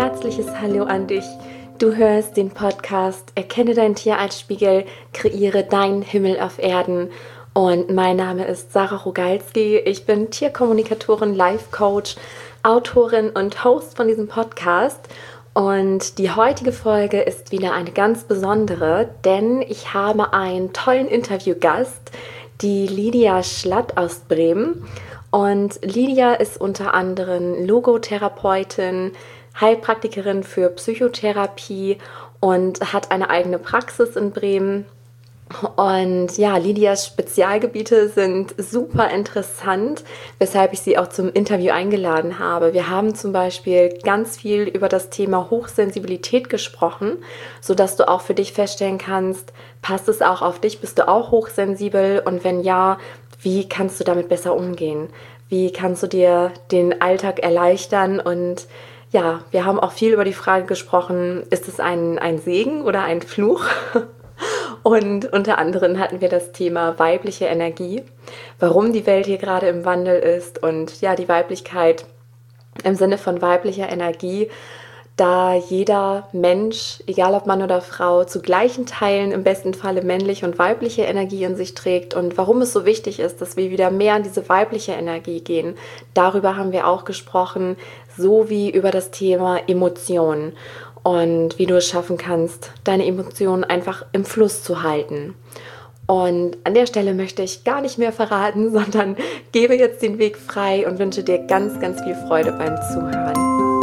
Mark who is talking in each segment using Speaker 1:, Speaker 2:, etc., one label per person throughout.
Speaker 1: herzliches Hallo an dich. Du hörst den Podcast Erkenne dein Tier als Spiegel, kreiere deinen Himmel auf Erden. Und mein Name ist Sarah Rogalski. Ich bin Tierkommunikatorin, Life-Coach, Autorin und Host von diesem Podcast. Und die heutige Folge ist wieder eine ganz besondere, denn ich habe einen tollen Interviewgast, die Lydia Schlatt aus Bremen. Und Lydia ist unter anderem Logotherapeutin, Heilpraktikerin für Psychotherapie und hat eine eigene Praxis in Bremen. Und ja, Lydias Spezialgebiete sind super interessant, weshalb ich sie auch zum Interview eingeladen habe. Wir haben zum Beispiel ganz viel über das Thema Hochsensibilität gesprochen, sodass du auch für dich feststellen kannst, passt es auch auf dich, bist du auch hochsensibel und wenn ja, wie kannst du damit besser umgehen? Wie kannst du dir den Alltag erleichtern? Und ja, wir haben auch viel über die Frage gesprochen, ist es ein Segen oder ein Fluch? Und unter anderem hatten wir das Thema weibliche Energie, warum die Welt hier gerade im Wandel ist und ja, die Weiblichkeit im Sinne von weiblicher Energie, da jeder Mensch, egal ob Mann oder Frau, zu gleichen Teilen im besten Falle männliche und weibliche Energie in sich trägt und warum es so wichtig ist, dass wir wieder mehr in diese weibliche Energie gehen. Darüber haben wir auch gesprochen, sowie über das Thema Emotionen und wie du es schaffen kannst, deine Emotionen einfach im Fluss zu halten. Und an der Stelle möchte ich gar nicht mehr verraten, sondern gebe jetzt den Weg frei und wünsche dir ganz, ganz viel Freude beim Zuhören.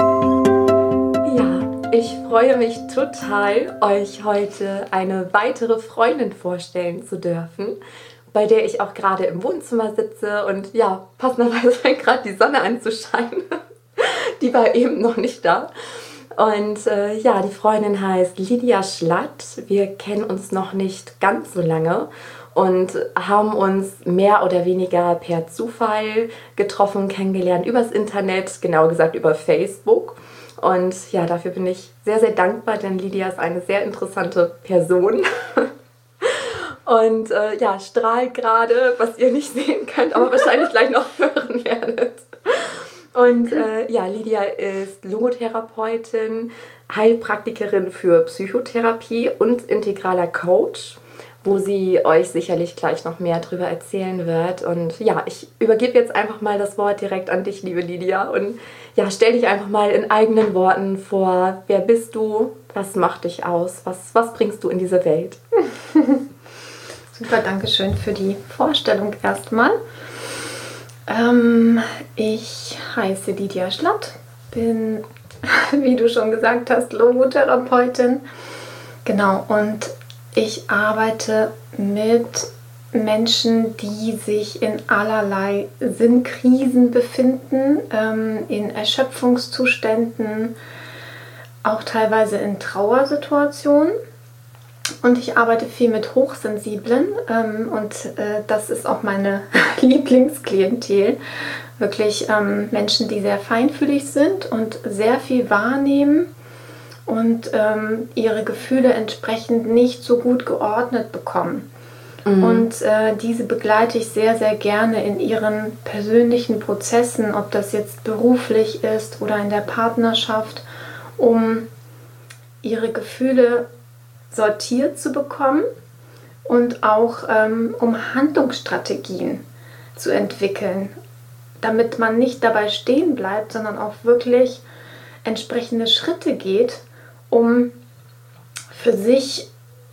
Speaker 1: Ja, ich freue mich total, euch heute eine weitere Freundin vorstellen zu dürfen, bei der ich auch gerade im Wohnzimmer sitze und ja, passenderweise fängt gerade die Sonne an zu scheinen. Die war eben noch nicht da. Und ja, die Freundin heißt Lydia Schlatt. Wir kennen uns noch nicht ganz so lange und haben uns mehr oder weniger per Zufall getroffen, kennengelernt übers Internet, genauer gesagt über Facebook. Und ja, dafür bin ich sehr, sehr dankbar, denn Lydia ist eine sehr interessante Person. Und ja, strahlt gerade, was ihr nicht sehen könnt, aber wahrscheinlich gleich noch hören werdet. Und ja, Lydia ist Logotherapeutin, Heilpraktikerin für Psychotherapie und integraler Coach, wo sie euch sicherlich gleich noch mehr darüber erzählen wird. Und ja, ich übergebe jetzt einfach mal das Wort direkt an dich, liebe Lydia. Und ja, stell dich einfach mal in eigenen Worten vor. Wer bist du? Was macht dich aus? Was bringst du in diese Welt?
Speaker 2: Super, danke schön für die Vorstellung erstmal. Ich heiße Lydia Schlatt, bin, wie du schon gesagt hast, Logotherapeutin. Genau, und ich arbeite mit Menschen, die sich in allerlei Sinnkrisen befinden, in Erschöpfungszuständen, auch teilweise in Trauersituationen. Und ich arbeite viel mit Hochsensiblen und das ist auch meine Lieblingsklientel. Wirklich Menschen, die sehr feinfühlig sind und sehr viel wahrnehmen und ihre Gefühle entsprechend nicht so gut geordnet bekommen. Mhm. Und diese begleite ich sehr, sehr gerne in ihren persönlichen Prozessen, ob das jetzt beruflich ist oder in der Partnerschaft, um ihre Gefühle sortiert zu bekommen und auch um Handlungsstrategien zu entwickeln, damit man nicht dabei stehen bleibt, sondern auch wirklich entsprechende Schritte geht, um für sich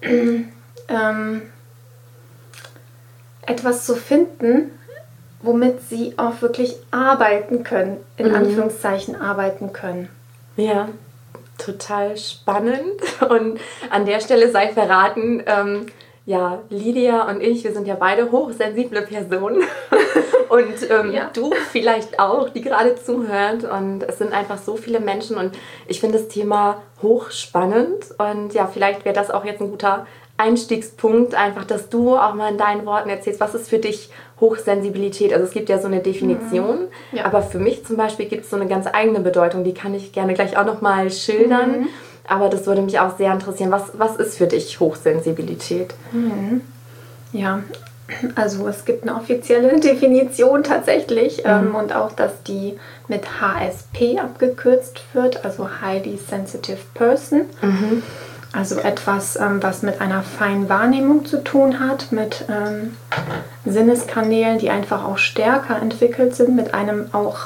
Speaker 2: etwas zu finden, womit sie auch wirklich arbeiten können, in Anführungszeichen arbeiten können.
Speaker 1: Ja. Total spannend und an der Stelle sei verraten, ja, Lydia und ich, wir sind ja beide hochsensible Personen und ja. Du vielleicht auch, die gerade zuhört und es sind einfach so viele Menschen und ich finde das Thema hochspannend und ja, vielleicht wäre das auch jetzt ein guter Einstiegspunkt, einfach, dass du auch mal in deinen Worten erzählst, was ist für dich Hochsensibilität? Also es gibt ja so eine Definition, ja. Aber für mich zum Beispiel gibt es so eine ganz eigene Bedeutung, die kann ich gerne gleich auch nochmal schildern, aber das würde mich auch sehr interessieren. Was ist für dich Hochsensibilität?
Speaker 2: Ja, Also es gibt eine offizielle Definition tatsächlich und auch, dass die mit HSP abgekürzt wird, also Highly Sensitive Person. Also etwas, was mit einer feinen Wahrnehmung zu tun hat, mit Sinneskanälen, die einfach auch stärker entwickelt sind, mit einem auch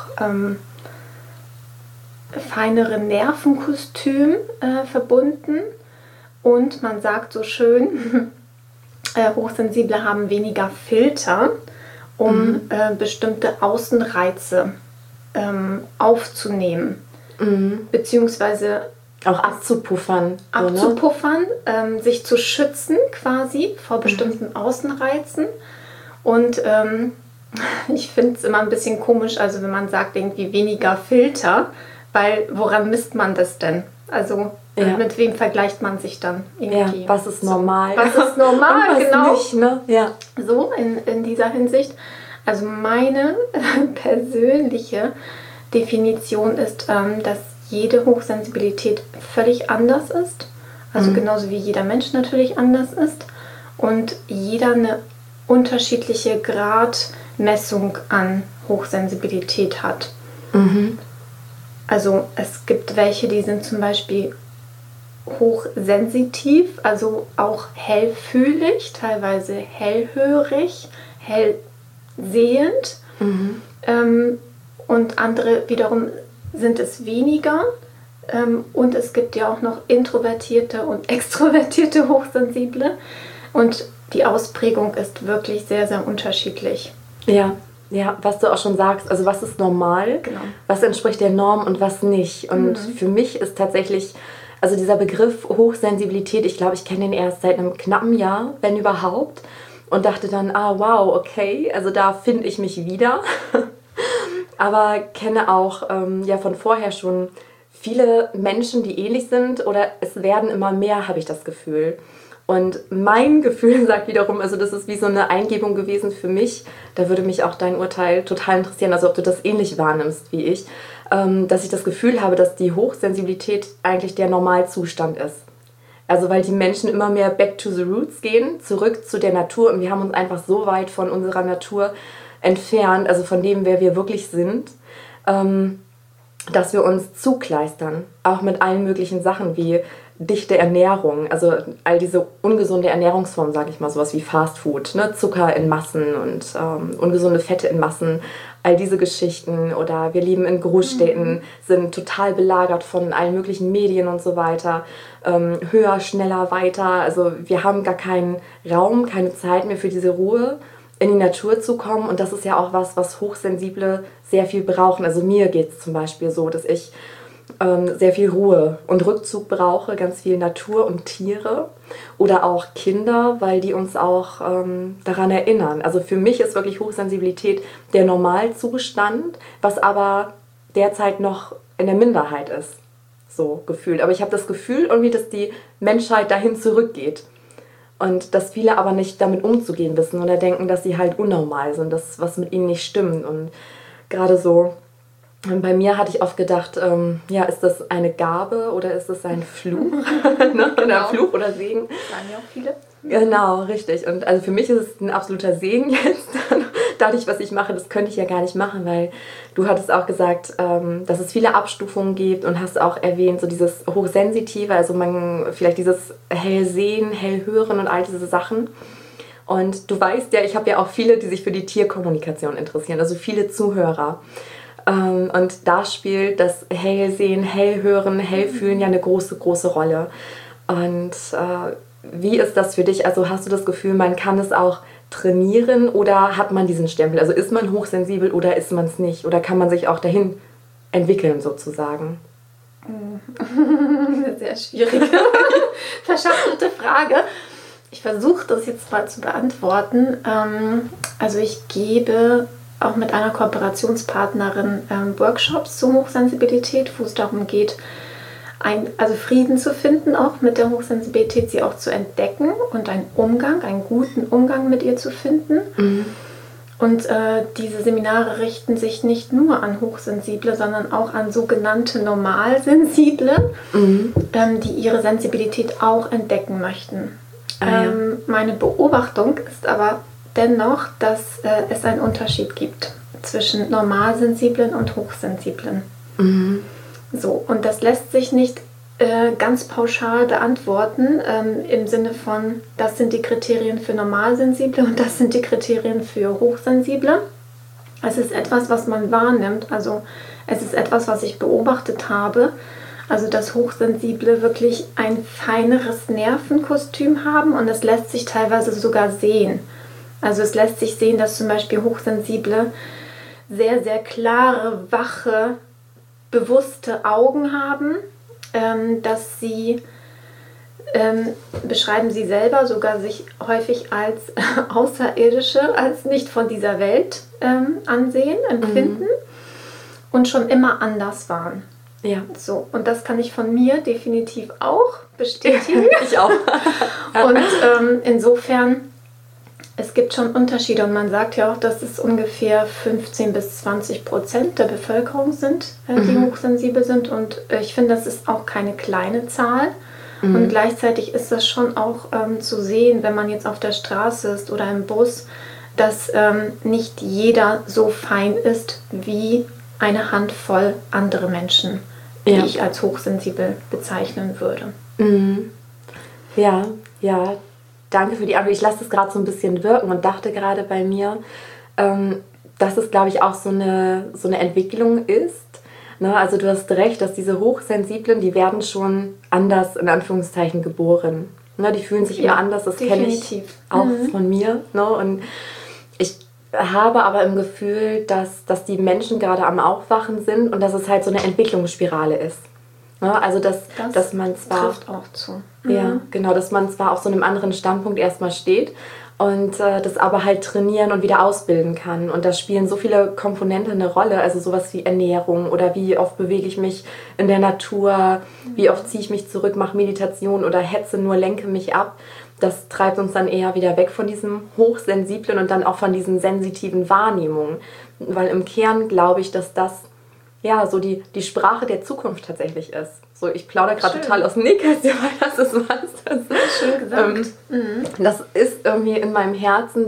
Speaker 2: feineren Nervenkostüm verbunden. Und man sagt so schön, Hochsensible haben weniger Filter, um bestimmte Außenreize aufzunehmen, beziehungsweise
Speaker 1: auch abzupuffern.
Speaker 2: Abzupuffern, sich zu schützen quasi vor bestimmten Außenreizen. Und ich finde es immer ein bisschen komisch, also wenn man sagt irgendwie weniger Filter, weil woran misst man das denn? Also mit wem vergleicht man sich dann irgendwie?
Speaker 1: Ja, was ist normal?
Speaker 2: Was ist normal,
Speaker 1: was
Speaker 2: genau.
Speaker 1: Nicht, ne? Ja.
Speaker 2: So in dieser Hinsicht. Also meine persönliche Definition ist, dass jede Hochsensibilität völlig anders ist. Also genauso wie jeder Mensch natürlich anders ist. Und jeder eine unterschiedliche Gradmessung an Hochsensibilität hat. Also es gibt welche, die sind zum Beispiel hochsensitiv, also auch hellfühlig, teilweise hellhörig, hellsehend. Und andere wiederum sind es weniger. Und es gibt ja auch noch introvertierte und extrovertierte Hochsensible. Und die Ausprägung ist wirklich sehr, sehr unterschiedlich.
Speaker 1: Ja, was du auch schon sagst, also was ist normal, was entspricht der Norm und was nicht. Und für mich ist tatsächlich, also dieser Begriff Hochsensibilität, ich glaube, ich kenne den erst seit einem knappen Jahr, wenn überhaupt. Und dachte dann, wow, okay, also da finde ich mich wieder. Aber kenne auch von vorher schon viele Menschen, die ähnlich sind oder es werden immer mehr, habe ich das Gefühl. Und mein Gefühl sagt wiederum, also das ist wie so eine Eingebung gewesen für mich, da würde mich auch dein Urteil total interessieren, also ob du das ähnlich wahrnimmst wie ich, dass ich das Gefühl habe, dass die Hochsensibilität eigentlich der Normalzustand ist. Also weil die Menschen immer mehr back to the roots gehen, zurück zu der Natur und wir haben uns einfach so weit von unserer Natur entfernt, also von dem, wer wir wirklich sind, dass wir uns zukleistern, auch mit allen möglichen Sachen wie dichte Ernährung, also all diese ungesunde Ernährungsformen, sage ich mal, sowas wie Fast Food, ne? Zucker in Massen und ungesunde Fette in Massen, all diese Geschichten oder wir leben in Großstädten, sind total belagert von allen möglichen Medien und so weiter, höher, schneller, weiter, also wir haben gar keinen Raum, keine Zeit mehr für diese Ruhe, in die Natur zu kommen und das ist ja auch was Hochsensible sehr viel brauchen, also mir geht es zum Beispiel so, dass ich sehr viel Ruhe und Rückzug brauche, ganz viel Natur und Tiere oder auch Kinder, weil die uns auch daran erinnern. Also für mich ist wirklich Hochsensibilität der Normalzustand, was aber derzeit noch in der Minderheit ist, so gefühlt. Aber ich habe das Gefühl irgendwie, dass die Menschheit dahin zurückgeht und dass viele aber nicht damit umzugehen wissen oder denken, dass sie halt unnormal sind, dass was mit ihnen nicht stimmt und gerade so. Bei mir hatte ich oft gedacht, ist das eine Gabe oder ist das ein Fluch? Ne? Genau. Fluch oder Segen.
Speaker 2: Das sagen ja auch viele.
Speaker 1: Genau, richtig. Und also für mich ist es ein absoluter Segen jetzt. Dadurch, was ich mache, das könnte ich ja gar nicht machen, weil du hattest auch gesagt, dass es viele Abstufungen gibt und hast auch erwähnt, so dieses Hochsensitive, also vielleicht dieses Hellsehen, Hellhören und all diese Sachen. Und du weißt ja, ich habe ja auch viele, die sich für die Tierkommunikation interessieren, also viele Zuhörer. Und da spielt das Hellsehen, Hellhören, Hellfühlen ja eine große, große Rolle. Und wie ist das für dich? Also hast du das Gefühl, man kann es auch trainieren oder hat man diesen Stempel? Also ist man hochsensibel oder ist man es nicht? Oder kann man sich auch dahin entwickeln sozusagen?
Speaker 2: Eine sehr schwierige, verschachtelte Frage. Ich versuche das jetzt mal zu beantworten. Also ich gebe auch mit einer Kooperationspartnerin Workshops zur Hochsensibilität, wo es darum geht, Frieden zu finden, auch mit der Hochsensibilität, sie auch zu entdecken und einen guten Umgang mit ihr zu finden. Und diese Seminare richten sich nicht nur an Hochsensible, sondern auch an sogenannte Normalsensible, die ihre Sensibilität auch entdecken möchten. Meine Beobachtung ist aber dennoch, dass es einen Unterschied gibt zwischen Normalsensiblen und Hochsensiblen.
Speaker 1: Mhm.
Speaker 2: So, und das lässt sich nicht ganz pauschal beantworten, im Sinne von, das sind die Kriterien für Normalsensible und das sind die Kriterien für Hochsensible. Es ist etwas, was man wahrnimmt, also es ist etwas, was ich beobachtet habe, also dass Hochsensible wirklich ein feineres Nervenkostüm haben und es lässt sich teilweise sogar sehen. Also es lässt sich sehen, dass zum Beispiel Hochsensible sehr, sehr klare, wache, bewusste Augen haben, dass sie, beschreiben sie selber, sogar sich häufig als Außerirdische, als nicht von dieser Welt ansehen, empfinden und schon immer anders waren.
Speaker 1: Ja.
Speaker 2: So, und das kann ich von mir definitiv auch bestätigen.
Speaker 1: Ich auch.
Speaker 2: Und insofern, es gibt schon Unterschiede und man sagt ja auch, dass es ungefähr 15-20% der Bevölkerung sind, die hochsensibel sind und ich finde, das ist auch keine kleine Zahl und gleichzeitig ist das schon auch zu sehen, wenn man jetzt auf der Straße ist oder im Bus, dass nicht jeder so fein ist wie eine Handvoll andere Menschen, die ich als hochsensibel bezeichnen würde.
Speaker 1: Mhm. Ja, ja. Danke für die Antwort. Ich lasse das gerade so ein bisschen wirken und dachte gerade bei mir, dass es, glaube ich, auch so eine Entwicklung ist. Ne? Also du hast recht, dass diese Hochsensiblen, die werden schon anders, in Anführungszeichen, geboren. Ne? Die fühlen sich immer anders, das kenne ich auch von mir. Ne? Und ich habe aber im Gefühl, dass die Menschen gerade am Aufwachen sind und dass es halt so eine Entwicklungsspirale ist. Ja, also dass man zwar
Speaker 2: trifft auch zu.
Speaker 1: Ja, genau, dass man zwar auf so einem anderen Standpunkt erstmal steht und das aber halt trainieren und wieder ausbilden kann. Und da spielen so viele Komponenten eine Rolle, also sowas wie Ernährung oder wie oft bewege ich mich in der Natur, wie oft ziehe ich mich zurück, mache Meditation oder hetze nur, lenke mich ab. Das treibt uns dann eher wieder weg von diesem Hochsensiblen und dann auch von diesen sensitiven Wahrnehmungen. Weil im Kern glaube ich, dass das ja so die Sprache der Zukunft tatsächlich ist. So, ich plaudere gerade total aus dem Nähkästchen, weil das ist was.
Speaker 2: Schön gesagt.
Speaker 1: Das ist irgendwie in meinem Herzen,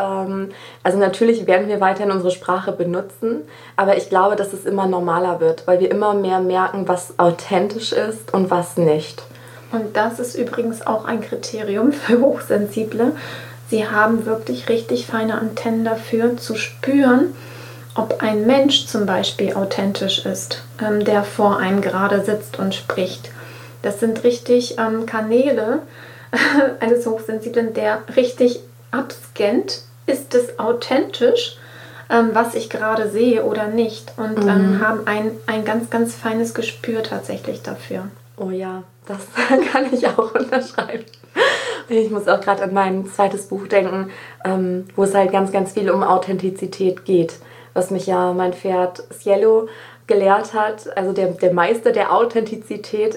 Speaker 1: also natürlich werden wir weiterhin unsere Sprache benutzen, aber ich glaube, dass es immer normaler wird, weil wir immer mehr merken, was authentisch ist und was nicht.
Speaker 2: Und das ist übrigens auch ein Kriterium für Hochsensible. Sie haben wirklich richtig feine Antennen dafür, zu spüren, ob ein Mensch zum Beispiel authentisch ist, der vor einem gerade sitzt und spricht. Das sind richtig Kanäle eines Hochsensiblen, der richtig abscannt, ist es authentisch, was ich gerade sehe oder nicht. Und haben ein ganz, ganz feines Gespür tatsächlich dafür.
Speaker 1: Oh ja, das kann ich auch unterschreiben. Ich muss auch gerade an mein zweites Buch denken, wo es halt ganz, ganz viel um Authentizität geht. Was mich ja mein Pferd Cielo gelehrt hat, also der Meister der Authentizität.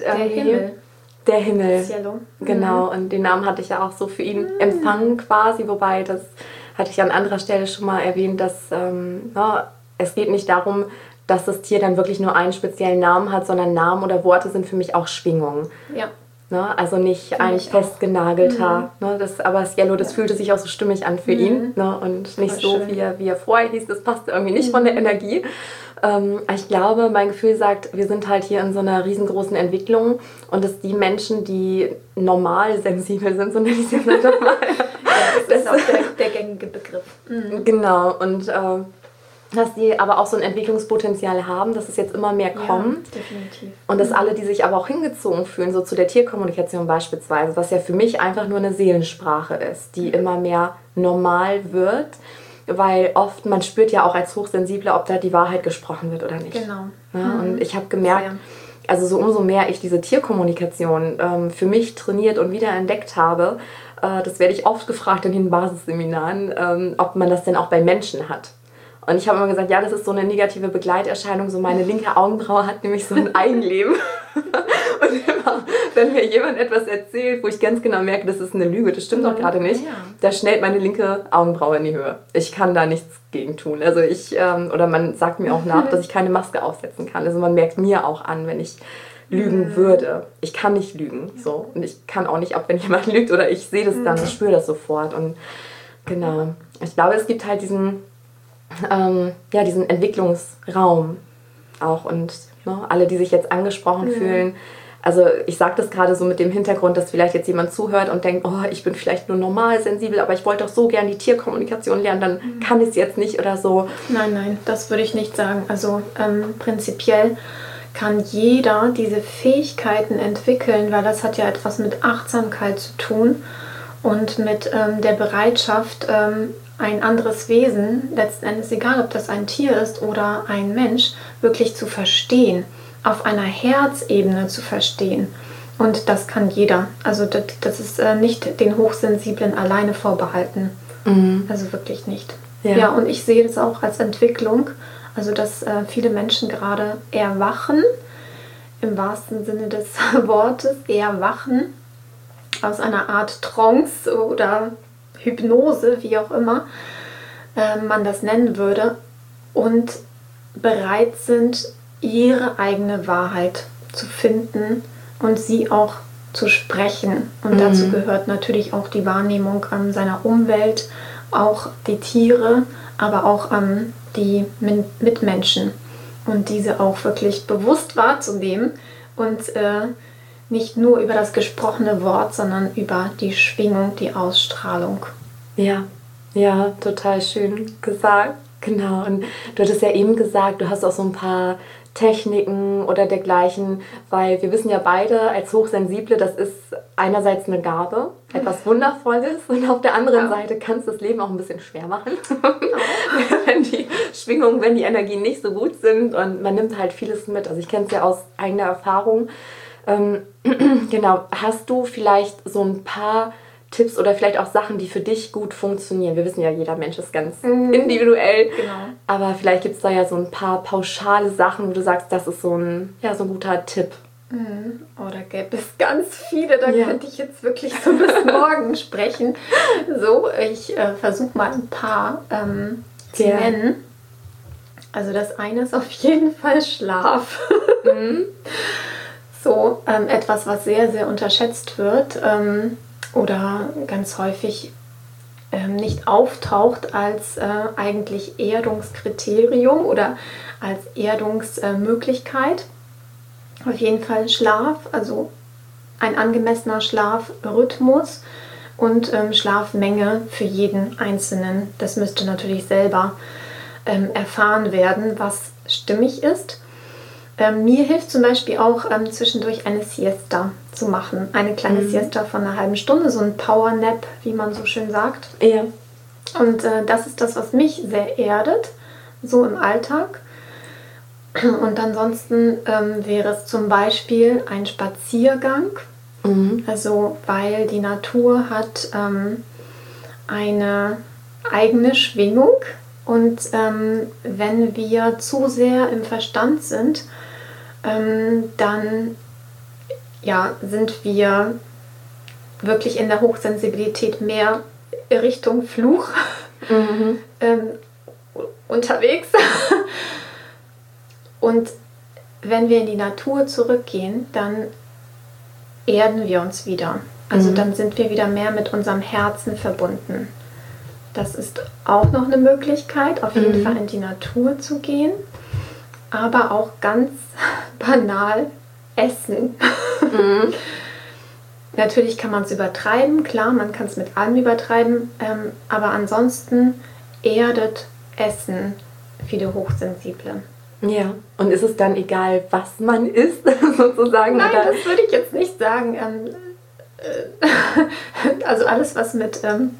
Speaker 1: Der Himmel.
Speaker 2: Cielo.
Speaker 1: Genau, und den Namen hatte ich ja auch so für ihn empfangen quasi, wobei das hatte ich an anderer Stelle schon mal erwähnt, dass es geht nicht darum, dass das Tier dann wirklich nur einen speziellen Namen hat, sondern Namen oder Worte sind für mich auch Schwingungen.
Speaker 2: Ja.
Speaker 1: Ne? Also nicht ein festgenagelter. Ne? Aber Cielo, das fühlte sich auch so stimmig an für ihn. Ne? Und nicht so, wie er vorher hieß. Das passte irgendwie nicht von der Energie. Ich glaube, mein Gefühl sagt, wir sind halt hier in so einer riesengroßen Entwicklung. Und dass die Menschen, die normal sensibel sind, so nenne ich es jetzt einfach mal.
Speaker 2: Das ist auch der gängige Begriff.
Speaker 1: Genau. Und dass die aber auch so ein Entwicklungspotenzial haben, dass es jetzt immer mehr kommt.
Speaker 2: Ja, definitiv.
Speaker 1: Und dass alle, die sich aber auch hingezogen fühlen, so zu der Tierkommunikation beispielsweise, was ja für mich einfach nur eine Seelensprache ist, die immer mehr normal wird, weil oft, man spürt ja auch als Hochsensibler, ob da die Wahrheit gesprochen wird oder nicht.
Speaker 2: Genau.
Speaker 1: Ja, und ich habe gemerkt, also so umso mehr ich diese Tierkommunikation für mich trainiert und wiederentdeckt habe, das werde ich oft gefragt in den Basisseminaren, ob man das denn auch bei Menschen hat. Und ich habe immer gesagt, ja, das ist so eine negative Begleiterscheinung. So meine linke Augenbraue hat nämlich so ein Eigenleben. Und immer, wenn mir jemand etwas erzählt, wo ich ganz genau merke, das ist eine Lüge, das stimmt doch gerade nicht, da schnellt meine linke Augenbraue in die Höhe. Ich kann da nichts gegen tun. Also oder man sagt mir auch nach, dass ich keine Maske aufsetzen kann. Also man merkt mir auch an, wenn ich lügen würde. Ich kann nicht lügen. So. Und ich kann auch nicht ab, wenn jemand lügt oder ich sehe das dann, ich spüre das sofort. Und genau. ich glaube, es gibt halt diesen Entwicklungsraum auch und alle, die sich jetzt angesprochen fühlen. Also ich sage das gerade so mit dem Hintergrund, dass vielleicht jetzt jemand zuhört und denkt, oh, ich bin vielleicht nur normal sensibel, aber ich wollte doch so gern die Tierkommunikation lernen, dann kann ich es jetzt nicht oder so.
Speaker 2: Nein, das würde ich nicht sagen. Also prinzipiell kann jeder diese Fähigkeiten entwickeln, weil das hat ja etwas mit Achtsamkeit zu tun und mit der Bereitschaft, ein anderes Wesen, letzten Endes egal, ob das ein Tier ist oder ein Mensch, wirklich zu verstehen, auf einer Herzebene zu verstehen. Und das kann jeder. Also das ist nicht den Hochsensiblen alleine vorbehalten. Also wirklich nicht. Ja, und ich sehe das auch als Entwicklung, also dass viele Menschen gerade erwachen, im wahrsten Sinne des Wortes, erwachen aus einer Art Trance oder Hypnose, wie auch immer man das nennen würde, und bereit sind, ihre eigene Wahrheit zu finden und sie auch zu sprechen. Und dazu gehört natürlich auch die Wahrnehmung seiner Umwelt, auch die Tiere, aber auch die Mitmenschen. Und diese auch wirklich bewusst wahrzunehmen und nicht nur über das gesprochene Wort, sondern über die Schwingung, die Ausstrahlung.
Speaker 1: Ja, total schön gesagt. Genau, und du hattest ja eben gesagt, du hast auch so ein paar Techniken oder dergleichen, weil wir wissen ja beide als Hochsensible, das ist einerseits eine Gabe, etwas Wundervolles, und auf der anderen Seite kann es das Leben auch ein bisschen schwer machen, wenn die Schwingungen, wenn die Energien nicht so gut sind, und man nimmt halt vieles mit. Also ich kenne es ja aus eigener Erfahrung. Genau, hast du vielleicht so ein paar Tipps oder vielleicht auch Sachen, die für dich gut funktionieren? Wir wissen ja, jeder Mensch ist ganz individuell.
Speaker 2: Genau.
Speaker 1: Aber vielleicht gibt es da ja so ein paar pauschale Sachen, wo du sagst, das ist so ein guter Tipp.
Speaker 2: Oh, da gäbe es ganz viele, da könnte ich jetzt wirklich so bis morgen sprechen. So, ich versuche mal ein paar zu nennen. Also das eine ist auf jeden Fall Schlaf. So, etwas, was sehr, sehr unterschätzt wird. Oder ganz häufig nicht auftaucht als eigentlich Erdungskriterium oder als Erdungsmöglichkeit. Auf jeden Fall Schlaf, also ein angemessener Schlafrhythmus und Schlafmenge für jeden Einzelnen. Das müsste natürlich selber erfahren werden, was stimmig ist. Mir hilft zum Beispiel auch zwischendurch eine Siesta zu machen. Eine kleine Siesta von einer halben Stunde, so ein Powernap, wie man so schön sagt.
Speaker 1: Ja.
Speaker 2: Und das ist das, was mich sehr erdet, so im Alltag. Und ansonsten wäre es zum Beispiel ein Spaziergang. Also weil die Natur hat eine eigene Schwingung. Und wenn wir zu sehr im Verstand sind, dann sind wir wirklich in der Hochsensibilität mehr Richtung Fluch unterwegs. Und wenn wir in die Natur zurückgehen, dann erden wir uns wieder. Also dann sind wir wieder mehr mit unserem Herzen verbunden. Das ist auch noch eine Möglichkeit, auf jeden Fall in die Natur zu gehen, aber auch ganz banal essen. Natürlich kann man es übertreiben, klar, man kann es mit allem übertreiben, aber ansonsten erdet Essen viele Hochsensible.
Speaker 1: Ja, und ist es dann egal, was man isst, sozusagen?
Speaker 2: Nein,
Speaker 1: oder?
Speaker 2: das würde ich jetzt nicht sagen. Also alles, was mit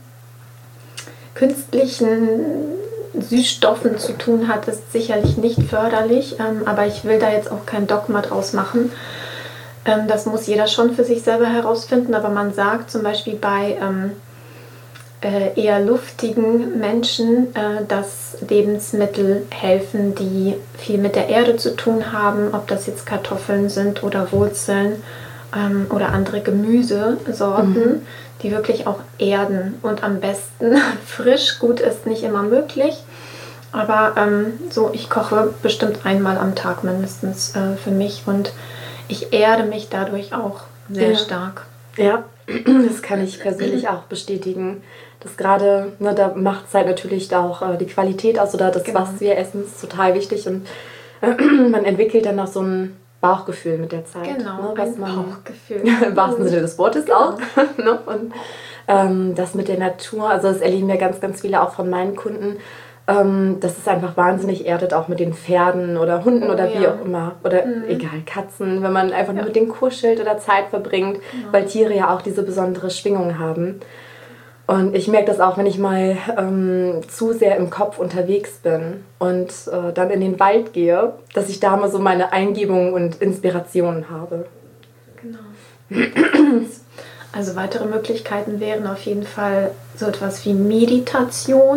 Speaker 2: künstlichen Süßstoffen zu tun hat, ist sicherlich nicht förderlich, aber ich will da jetzt auch kein Dogma draus machen. Das muss jeder schon für sich selber herausfinden, aber man sagt zum Beispiel bei eher luftigen Menschen, dass Lebensmittel helfen, die viel mit der Erde zu tun haben, ob das jetzt Kartoffeln sind oder Wurzeln oder andere Gemüsesorten, die wirklich auch erden und am besten frisch. Gut ist nicht immer möglich, aber ich koche bestimmt einmal am Tag mindestens für mich und ich erde mich dadurch auch sehr stark.
Speaker 1: Ja, Das kann ich persönlich auch bestätigen. Das gerade, ne, da macht es halt natürlich auch die Qualität aus oder das, was wir essen, ist total wichtig. Und man entwickelt dann auch so ein Bauchgefühl mit der Zeit.
Speaker 2: Genau,
Speaker 1: ne, was
Speaker 2: ein
Speaker 1: man
Speaker 2: Bauchgefühl.
Speaker 1: im wahrsten Sinne des Wortes auch. Ne? Und das mit der Natur, also das erleben ja ganz, ganz viele auch von meinen Kunden, dass es einfach wahnsinnig erdet, auch mit den Pferden oder Hunden oder wie auch immer. Oder egal, Katzen, wenn man einfach nur mit denen kuschelt oder Zeit verbringt, weil Tiere ja auch diese besondere Schwingung haben. Und ich merke das auch, wenn ich mal zu sehr im Kopf unterwegs bin und dann in den Wald gehe, dass ich da mal so meine Eingebungen und Inspirationen habe.
Speaker 2: Genau. Also weitere Möglichkeiten wären auf jeden Fall so etwas wie Meditation.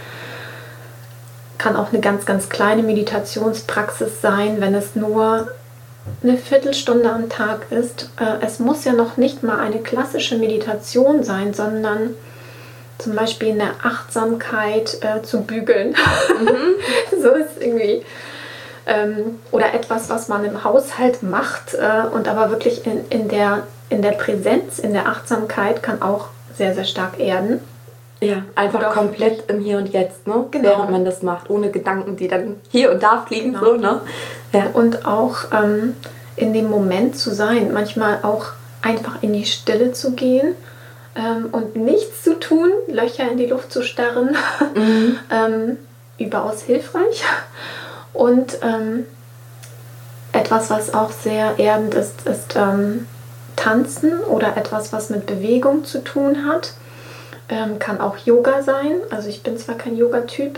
Speaker 2: Kann auch eine ganz, ganz kleine Meditationspraxis sein, wenn es nur eine Viertelstunde am Tag ist. Es muss ja noch nicht mal eine klassische Meditation sein, sondern zum Beispiel eine Achtsamkeit zu bügeln. So ist irgendwie. Oder etwas, was man im Haushalt macht und aber wirklich in der Präsenz, in der Achtsamkeit kann auch sehr, sehr stark erden.
Speaker 1: Ja, einfach komplett im Hier und Jetzt, ne?
Speaker 2: Genau.
Speaker 1: Während man das macht, ohne Gedanken, die dann hier und da fliegen.
Speaker 2: Genau.
Speaker 1: So, ne? Ja.
Speaker 2: Und auch in dem Moment zu sein, manchmal auch einfach in die Stille zu gehen und nichts zu tun, Löcher in die Luft zu starren, überaus hilfreich. Und etwas, was auch sehr erdend ist Tanzen oder etwas, was mit Bewegung zu tun hat. Kann auch Yoga sein. Also ich bin zwar kein Yoga-Typ,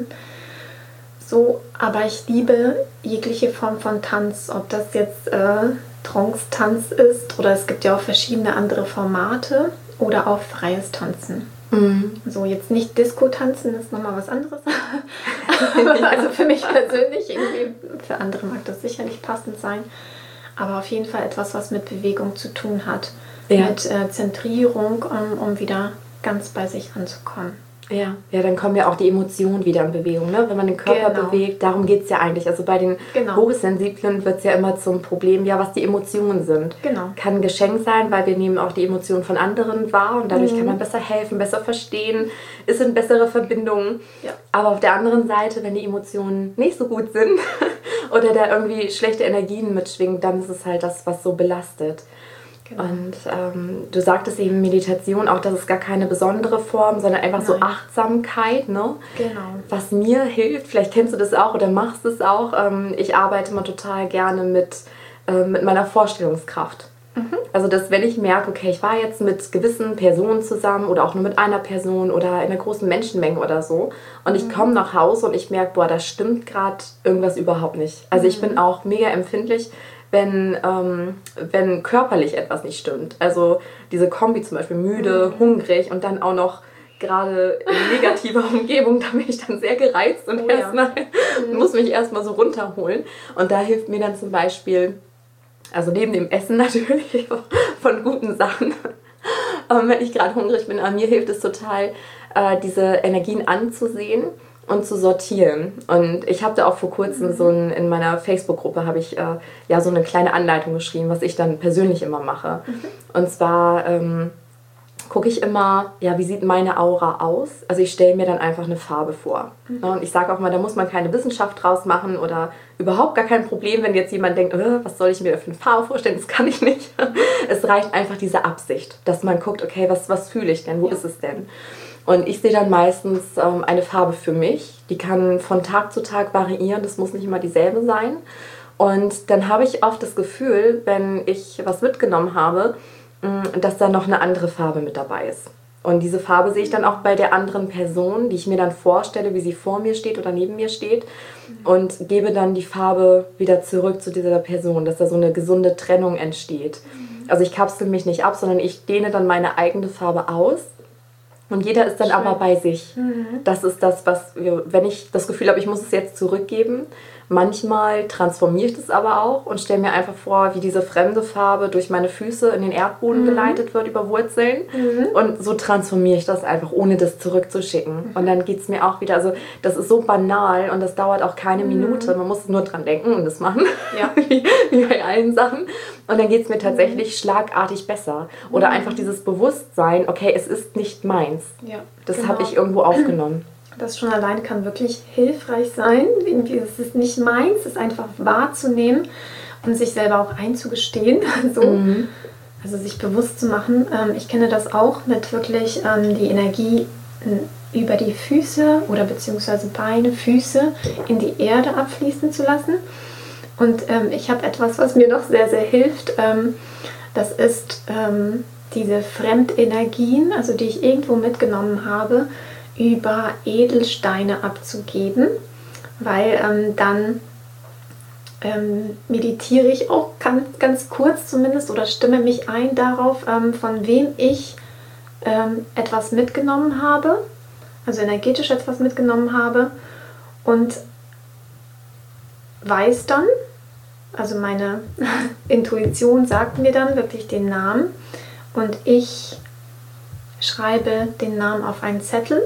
Speaker 2: aber ich liebe jegliche Form von Tanz. Ob das jetzt Trance-Tanz ist oder es gibt ja auch verschiedene andere Formate oder auch freies Tanzen. So, jetzt nicht Disco-Tanzen, ist nochmal was anderes. Also für mich persönlich, irgendwie, für andere mag das sicherlich passend sein. Aber auf jeden Fall etwas, was mit Bewegung zu tun hat. Ja. Mit Zentrierung, um wieder ganz bei sich anzukommen.
Speaker 1: Ja, dann kommen ja auch die Emotionen wieder in Bewegung, ne? Wenn man den Körper bewegt, darum geht es ja eigentlich. Also bei den Hochsensiblen wird es ja immer zum Problem, ja, was die Emotionen sind.
Speaker 2: Genau.
Speaker 1: Kann ein Geschenk sein, weil wir nehmen auch die Emotionen von anderen wahr und dadurch kann man besser helfen, besser verstehen, es sind bessere Verbindungen. Ja. Aber auf der anderen Seite, wenn die Emotionen nicht so gut sind oder da irgendwie schlechte Energien mitschwingen, dann ist es halt das, was so belastet. Genau. Und du sagtest eben Meditation, auch das ist gar keine besondere Form, sondern einfach so Achtsamkeit, ne?
Speaker 2: Genau.
Speaker 1: Was mir hilft, vielleicht kennst du das auch oder machst es auch, ich arbeite immer total gerne mit meiner Vorstellungskraft. Also dass wenn ich merke, okay, ich war jetzt mit gewissen Personen zusammen oder auch nur mit einer Person oder in einer großen Menschenmenge oder so und ich komme nach Hause und ich merke, boah, da stimmt gerade irgendwas überhaupt nicht. Also ich bin auch mega empfindlich, wenn körperlich etwas nicht stimmt. Also diese Kombi zum Beispiel müde, hungrig und dann auch noch gerade in negativer Umgebung, da bin ich dann sehr gereizt und muss mich erstmal so runterholen. Und da hilft mir dann zum Beispiel, also neben dem Essen natürlich, von guten Sachen, wenn ich gerade hungrig bin, mir hilft es total, diese Energien anzusehen und zu sortieren. Und ich habe da auch vor kurzem in meiner Facebook-Gruppe habe ich so eine kleine Anleitung geschrieben, was ich dann persönlich immer mache. Und zwar gucke ich immer, wie sieht meine Aura aus? Also ich stelle mir dann einfach eine Farbe vor. Und ich sage auch mal, da muss man keine Wissenschaft draus machen oder überhaupt gar kein Problem, wenn jetzt jemand denkt, was soll ich mir da für eine Farbe vorstellen? Das kann ich nicht. Es reicht einfach diese Absicht, dass man guckt, okay, was fühle ich denn? Wo ist es denn? Und ich sehe dann meistens eine Farbe für mich. Die kann von Tag zu Tag variieren. Das muss nicht immer dieselbe sein. Und dann habe ich oft das Gefühl, wenn ich was mitgenommen habe, dass da noch eine andere Farbe mit dabei ist. Und diese Farbe sehe ich dann auch bei der anderen Person, die ich mir dann vorstelle, wie sie vor mir steht oder neben mir steht. Und gebe dann die Farbe wieder zurück zu dieser Person, dass da so eine gesunde Trennung entsteht. Also ich kapsel mich nicht ab, sondern ich dehne dann meine eigene Farbe aus. Und jeder ist dann
Speaker 2: Schön.
Speaker 1: aber bei sich. Das ist das, was, wenn ich das Gefühl habe, ich muss es jetzt zurückgeben, manchmal transformiere ich das aber auch und stelle mir einfach vor, wie diese fremde Farbe durch meine Füße in den Erdboden geleitet wird über Wurzeln. Und so transformiere ich das einfach, ohne das zurückzuschicken. Und dann geht es mir auch wieder, also das ist so banal und das dauert auch keine Minute. Man muss nur dran denken und das machen,
Speaker 2: Ja.
Speaker 1: wie bei allen Sachen. Und dann geht es mir tatsächlich schlagartig besser. Oder einfach dieses Bewusstsein, okay, es ist nicht meins.
Speaker 2: Ja,
Speaker 1: Das
Speaker 2: genau.
Speaker 1: habe ich irgendwo aufgenommen.
Speaker 2: Das schon allein kann wirklich hilfreich sein. Irgendwie, es ist nicht meins, es einfach wahrzunehmen und sich selber auch einzugestehen. So. Also sich bewusst zu machen. Ich kenne das auch mit wirklich die Energie über die Füße oder beziehungsweise Beine, Füße in die Erde abfließen zu lassen. Und ich habe etwas, was mir noch sehr, sehr hilft. Das ist diese Fremdenergien, also die ich irgendwo mitgenommen habe, über Edelsteine abzugeben, weil dann meditiere ich auch ganz kurz zumindest oder stimme mich ein darauf, von wem ich etwas mitgenommen habe, also energetisch etwas mitgenommen habe und weiß dann, also meine Intuition sagt mir dann wirklich den Namen und ich schreibe den Namen auf einen Zettel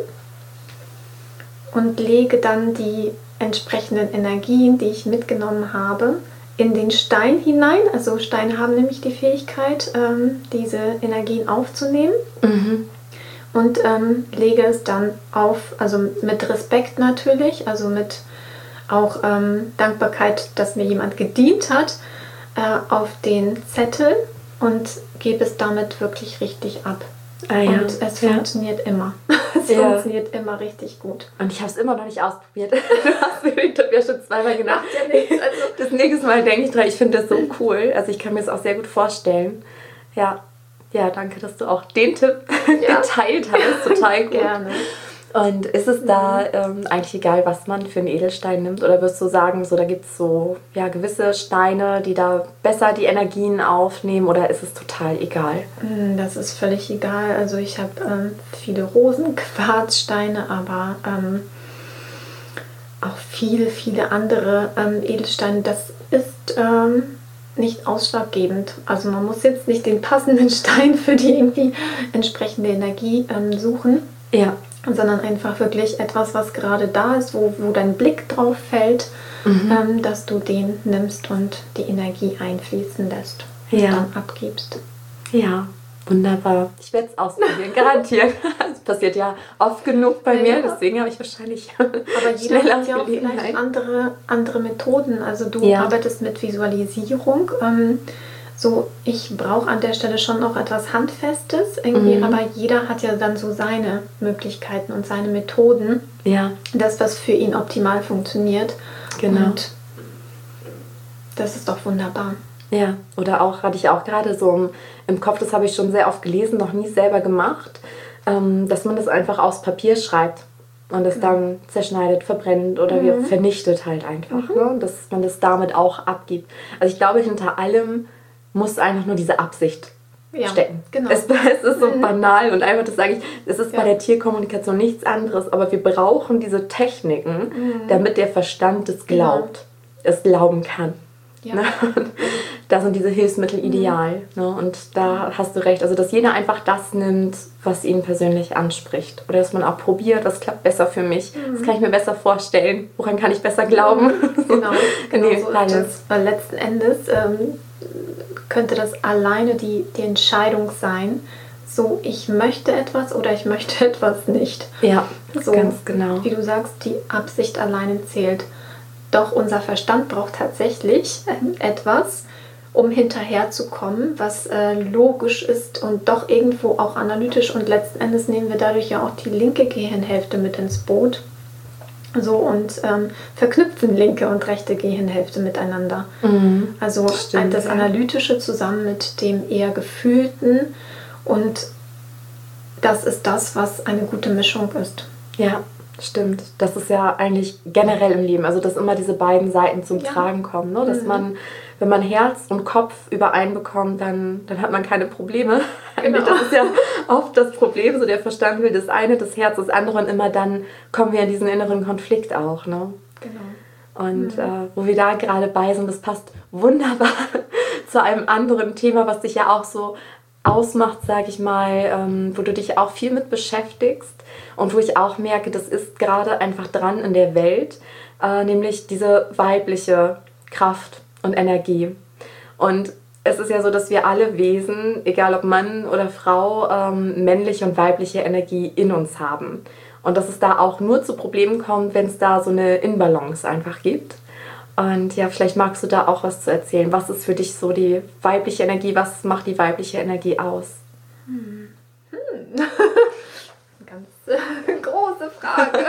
Speaker 2: und lege dann die entsprechenden Energien, die ich mitgenommen habe, in den Stein hinein. Also Steine haben nämlich die Fähigkeit, diese Energien aufzunehmen. Und lege es dann auf, also mit Respekt natürlich, also mit auch Dankbarkeit, dass mir jemand gedient hat, auf den Zettel und gebe es damit wirklich richtig ab. Und es funktioniert immer. Es funktioniert immer richtig gut.
Speaker 1: Und ich habe es immer noch nicht ausprobiert. Ich habe ja schon zweimal gedacht. Also das nächste Mal denke ich dran. Ich finde das so cool. Also ich kann mir das auch sehr gut vorstellen. Ja, danke, dass du auch den Tipp geteilt hast. Total gut.
Speaker 2: Gerne.
Speaker 1: Und ist es da eigentlich egal, was man für einen Edelstein nimmt? Oder wirst du sagen, so, da gibt es so gewisse Steine, die da besser die Energien aufnehmen? Oder ist es total egal?
Speaker 2: Das ist völlig egal. Also ich habe viele Rosenquarzsteine, aber auch viele andere Edelsteine. Das ist nicht ausschlaggebend. Also man muss jetzt nicht den passenden Stein für die irgendwie entsprechende Energie suchen.
Speaker 1: Ja.
Speaker 2: Sondern einfach wirklich etwas, was gerade da ist, wo dein Blick drauf fällt, dass du den nimmst und die Energie einfließen lässt und dann abgibst.
Speaker 1: Ja, wunderbar. Ich werde es ausprobieren, garantiert. Das passiert ja oft genug bei mir, deswegen habe ich wahrscheinlich
Speaker 2: aber jeder
Speaker 1: schnell
Speaker 2: hat ja auch vielleicht andere Methoden. Also du arbeitest mit Visualisierung. So, ich brauche an der Stelle schon noch etwas Handfestes, irgendwie, aber jeder hat ja dann so seine Möglichkeiten und seine Methoden.
Speaker 1: Ja.
Speaker 2: Das, was für ihn optimal funktioniert.
Speaker 1: Genau.
Speaker 2: Und das ist doch wunderbar.
Speaker 1: Ja, oder auch, hatte ich auch gerade so im Kopf, das habe ich schon sehr oft gelesen, noch nie selber gemacht, dass man das einfach aufs Papier schreibt und es dann zerschneidet, verbrennt oder wie vernichtet halt einfach. Ne? Dass man das damit auch abgibt. Also ich glaube, hinter allem muss einfach nur diese Absicht stecken.
Speaker 2: Genau.
Speaker 1: Es ist so banal und einfach, das sage ich, es ist bei der Tierkommunikation nichts anderes, aber wir brauchen diese Techniken, damit der Verstand es glaubt, es glauben kann. Ja. Ne? Da sind diese Hilfsmittel ideal. Ne? Und da hast du recht, also dass jeder einfach das nimmt, was ihn persönlich anspricht. Oder dass man auch probiert, das klappt besser für mich, das kann ich mir besser vorstellen, woran kann ich besser glauben.
Speaker 2: Genau so ist es. Weil letzten Endes könnte das alleine die Entscheidung sein, so ich möchte etwas oder ich möchte etwas nicht.
Speaker 1: Ja,
Speaker 2: so,
Speaker 1: ganz genau.
Speaker 2: Wie du sagst, die Absicht alleine zählt. Doch unser Verstand braucht tatsächlich etwas, um hinterherzukommen, was logisch ist und doch irgendwo auch analytisch. Und letzten Endes nehmen wir dadurch ja auch die linke Gehirnhälfte mit ins Boot. So und verknüpfen linke und rechte Gehirnhälfte miteinander. Also
Speaker 1: stimmt,
Speaker 2: das Analytische zusammen mit dem eher Gefühlten. Und das ist das, was eine gute Mischung ist.
Speaker 1: Ja. Stimmt, das ist ja eigentlich generell im Leben, also dass immer diese beiden Seiten zum Tragen kommen, ne? Dass man wenn man Herz und Kopf übereinbekommt, dann hat man keine Probleme.
Speaker 2: Genau.
Speaker 1: Das ist ja oft das Problem, so der Verstand will das eine, das Herz das andere und immer dann kommen wir in diesen inneren Konflikt auch. Ne?
Speaker 2: Genau.
Speaker 1: Und wo wir da gerade bei sind, das passt wunderbar zu einem anderen Thema, was dich ja auch so ausmacht, sage ich mal, wo du dich auch viel mit beschäftigst und wo ich auch merke, das ist gerade einfach dran in der Welt, nämlich diese weibliche Kraft und Energie. Und es ist ja so, dass wir alle Wesen, egal ob Mann oder Frau, männliche und weibliche Energie in uns haben. Und dass es da auch nur zu Problemen kommt, wenn es da so eine Inbalance einfach gibt. Und ja, vielleicht magst du da auch was zu erzählen. Was ist für dich so die weibliche Energie? Was macht die weibliche Energie aus?
Speaker 2: Ganz große Frage.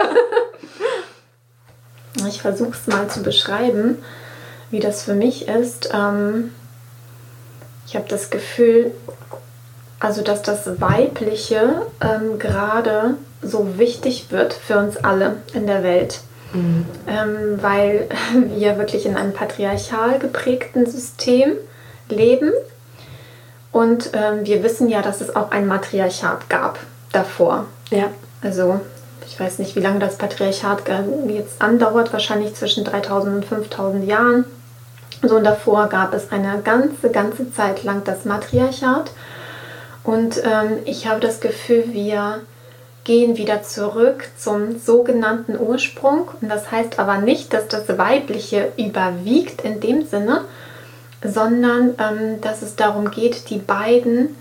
Speaker 2: Ich versuche es mal zu beschreiben, wie das für mich ist. Ich habe das Gefühl, also dass das Weibliche gerade so wichtig wird für uns alle in der Welt. Weil wir wirklich in einem patriarchal geprägten System leben und wir wissen ja, dass es auch ein Matriarchat gab davor.
Speaker 1: Ja.
Speaker 2: Also ich weiß nicht, wie lange das Patriarchat jetzt andauert, wahrscheinlich zwischen 3000 und 5000 Jahren. So, und davor gab es eine ganze Zeit lang das Matriarchat und ich habe das Gefühl, wir gehen wieder zurück zum sogenannten Ursprung. Und das heißt aber nicht, dass das Weibliche überwiegt in dem Sinne, sondern dass es darum geht, die beiden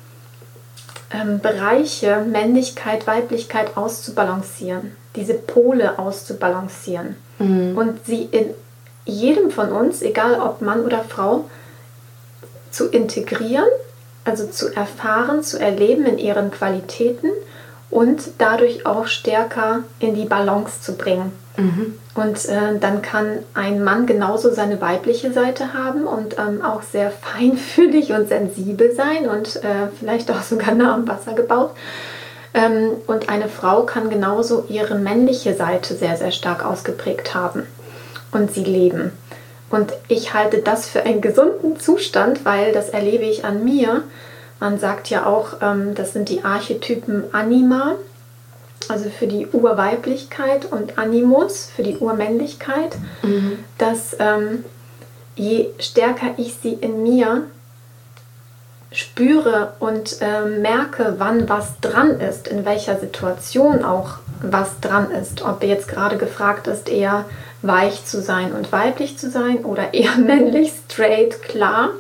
Speaker 2: Bereiche Männlichkeit, Weiblichkeit auszubalancieren, diese Pole auszubalancieren und sie in jedem von uns, egal ob Mann oder Frau, zu integrieren, also zu erfahren, zu erleben in ihren Qualitäten und dadurch auch stärker in die Balance zu bringen. Und dann kann ein Mann genauso seine weibliche Seite haben und auch sehr feinfühlig und sensibel sein und vielleicht auch sogar nah am Wasser gebaut. Und eine Frau kann genauso ihre männliche Seite sehr, sehr stark ausgeprägt haben und sie leben. Und ich halte das für einen gesunden Zustand, weil das erlebe ich an mir. Man sagt ja auch, das sind die Archetypen Anima, also für die Urweiblichkeit, und Animus für die Urmännlichkeit, dass je stärker ich sie in mir spüre und merke, wann was dran ist, in welcher Situation auch was dran ist, ob jetzt gerade gefragt ist, eher weich zu sein und weiblich zu sein oder eher männlich, straight, klar,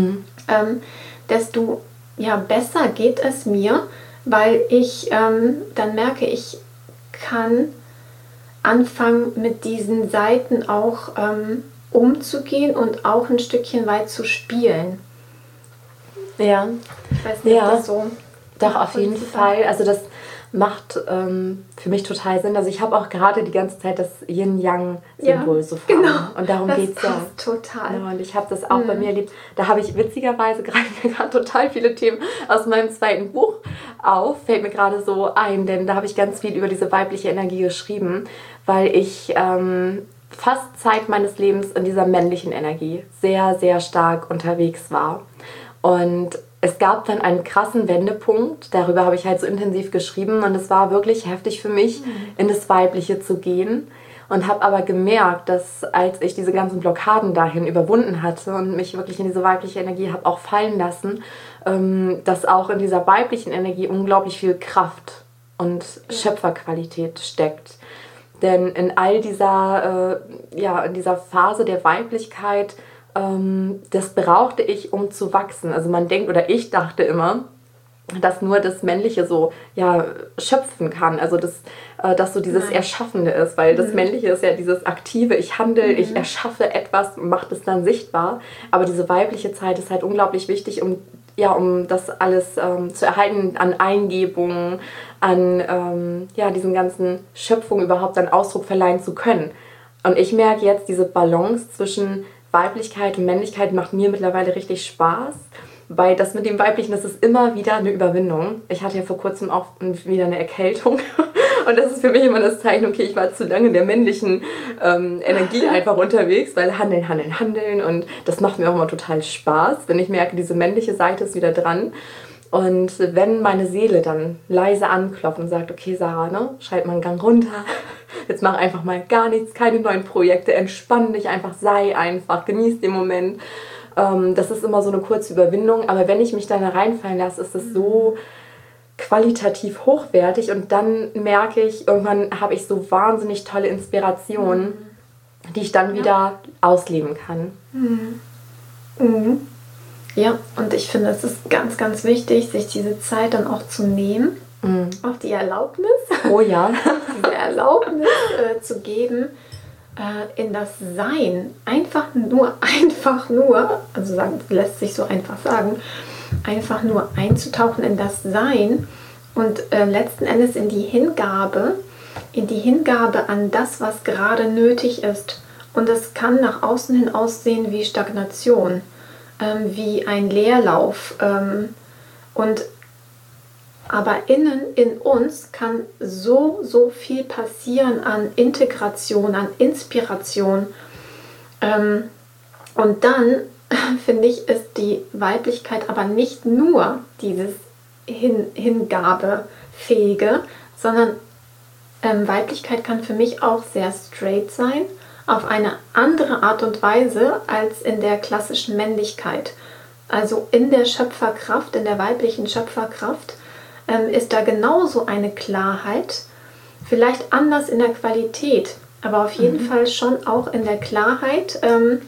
Speaker 2: desto besser geht es mir, weil ich dann merke, ich kann anfangen, mit diesen Seiten auch umzugehen und auch ein Stückchen weit zu spielen.
Speaker 1: Ja.
Speaker 2: Ich weiß nicht, ob das so...
Speaker 1: Doch, auf jeden Fall. Also das macht für mich total Sinn. Also ich habe auch gerade die ganze Zeit das Yin-Yang-Symbol so vor.
Speaker 2: Genau.
Speaker 1: Und darum geht es ja.
Speaker 2: Total.
Speaker 1: Ja, und ich habe das auch bei mir erlebt. Da habe ich witzigerweise gerade total viele Themen aus meinem zweiten Buch auf. Fällt mir gerade so ein, denn da habe ich ganz viel über diese weibliche Energie geschrieben, weil ich fast Zeit meines Lebens in dieser männlichen Energie sehr, sehr stark unterwegs war. Und es gab dann einen krassen Wendepunkt, darüber habe ich halt so intensiv geschrieben und es war wirklich heftig für mich, in das Weibliche zu gehen und habe aber gemerkt, dass als ich diese ganzen Blockaden dahin überwunden hatte und mich wirklich in diese weibliche Energie habe auch fallen lassen, dass auch in dieser weiblichen Energie unglaublich viel Kraft und Schöpferqualität steckt. Denn in all dieser, in dieser Phase der Weiblichkeit, das brauchte ich, um zu wachsen. Also man denkt, oder ich dachte immer, dass nur das Männliche so schöpfen kann. Also dass so dieses Erschaffende ist, weil das Männliche ist ja dieses Aktive, ich handle, ich erschaffe etwas, mache es dann sichtbar. Aber diese weibliche Zeit ist halt unglaublich wichtig, um das alles zu erhalten, an Eingebungen, an diesen ganzen Schöpfungen überhaupt dann Ausdruck verleihen zu können. Und ich merke jetzt, diese Balance zwischen Weiblichkeit und Männlichkeit macht mir mittlerweile richtig Spaß, weil das mit dem Weiblichen, das ist immer wieder eine Überwindung. Ich hatte ja vor kurzem auch wieder eine Erkältung Und das ist für mich immer das Zeichen, okay, ich war zu lange in der männlichen Energie einfach unterwegs, weil handeln und das macht mir auch immer total Spaß, wenn ich merke, diese männliche Seite ist wieder dran. Und wenn meine Seele dann leise anklopft und sagt, okay Sarah, ne, schalt mal einen Gang runter, jetzt mach einfach mal gar nichts, keine neuen Projekte, entspann dich einfach, sei einfach, genieß den Moment. Das ist immer so eine kurze Überwindung, aber wenn ich mich dann da reinfallen lasse, ist es so qualitativ hochwertig und dann merke ich, irgendwann habe ich so wahnsinnig tolle Inspirationen, die ich dann wieder ausleben kann.
Speaker 2: Ja, und ich finde, es ist ganz, ganz wichtig, sich diese Zeit dann auch zu nehmen, auch die Erlaubnis,
Speaker 1: Oh ja.
Speaker 2: diese Erlaubnis zu geben, in das Sein, einfach nur, also sagen, lässt sich so einfach sagen, einfach nur einzutauchen in das Sein und letzten Endes in die Hingabe an das, was gerade nötig ist. Und es kann nach außen hin aussehen wie Stagnation, wie ein Leerlauf. Aber innen in uns kann so viel passieren an Integration, an Inspiration. Und dann, finde ich, ist die Weiblichkeit aber nicht nur dieses Hingabefähige, sondern Weiblichkeit kann für mich auch sehr straight sein, auf eine andere Art und Weise als in der klassischen Männlichkeit. Also in der Schöpferkraft, in der weiblichen Schöpferkraft, ist da genauso eine Klarheit, vielleicht anders in der Qualität, aber auf jeden Fall schon auch in der Klarheit,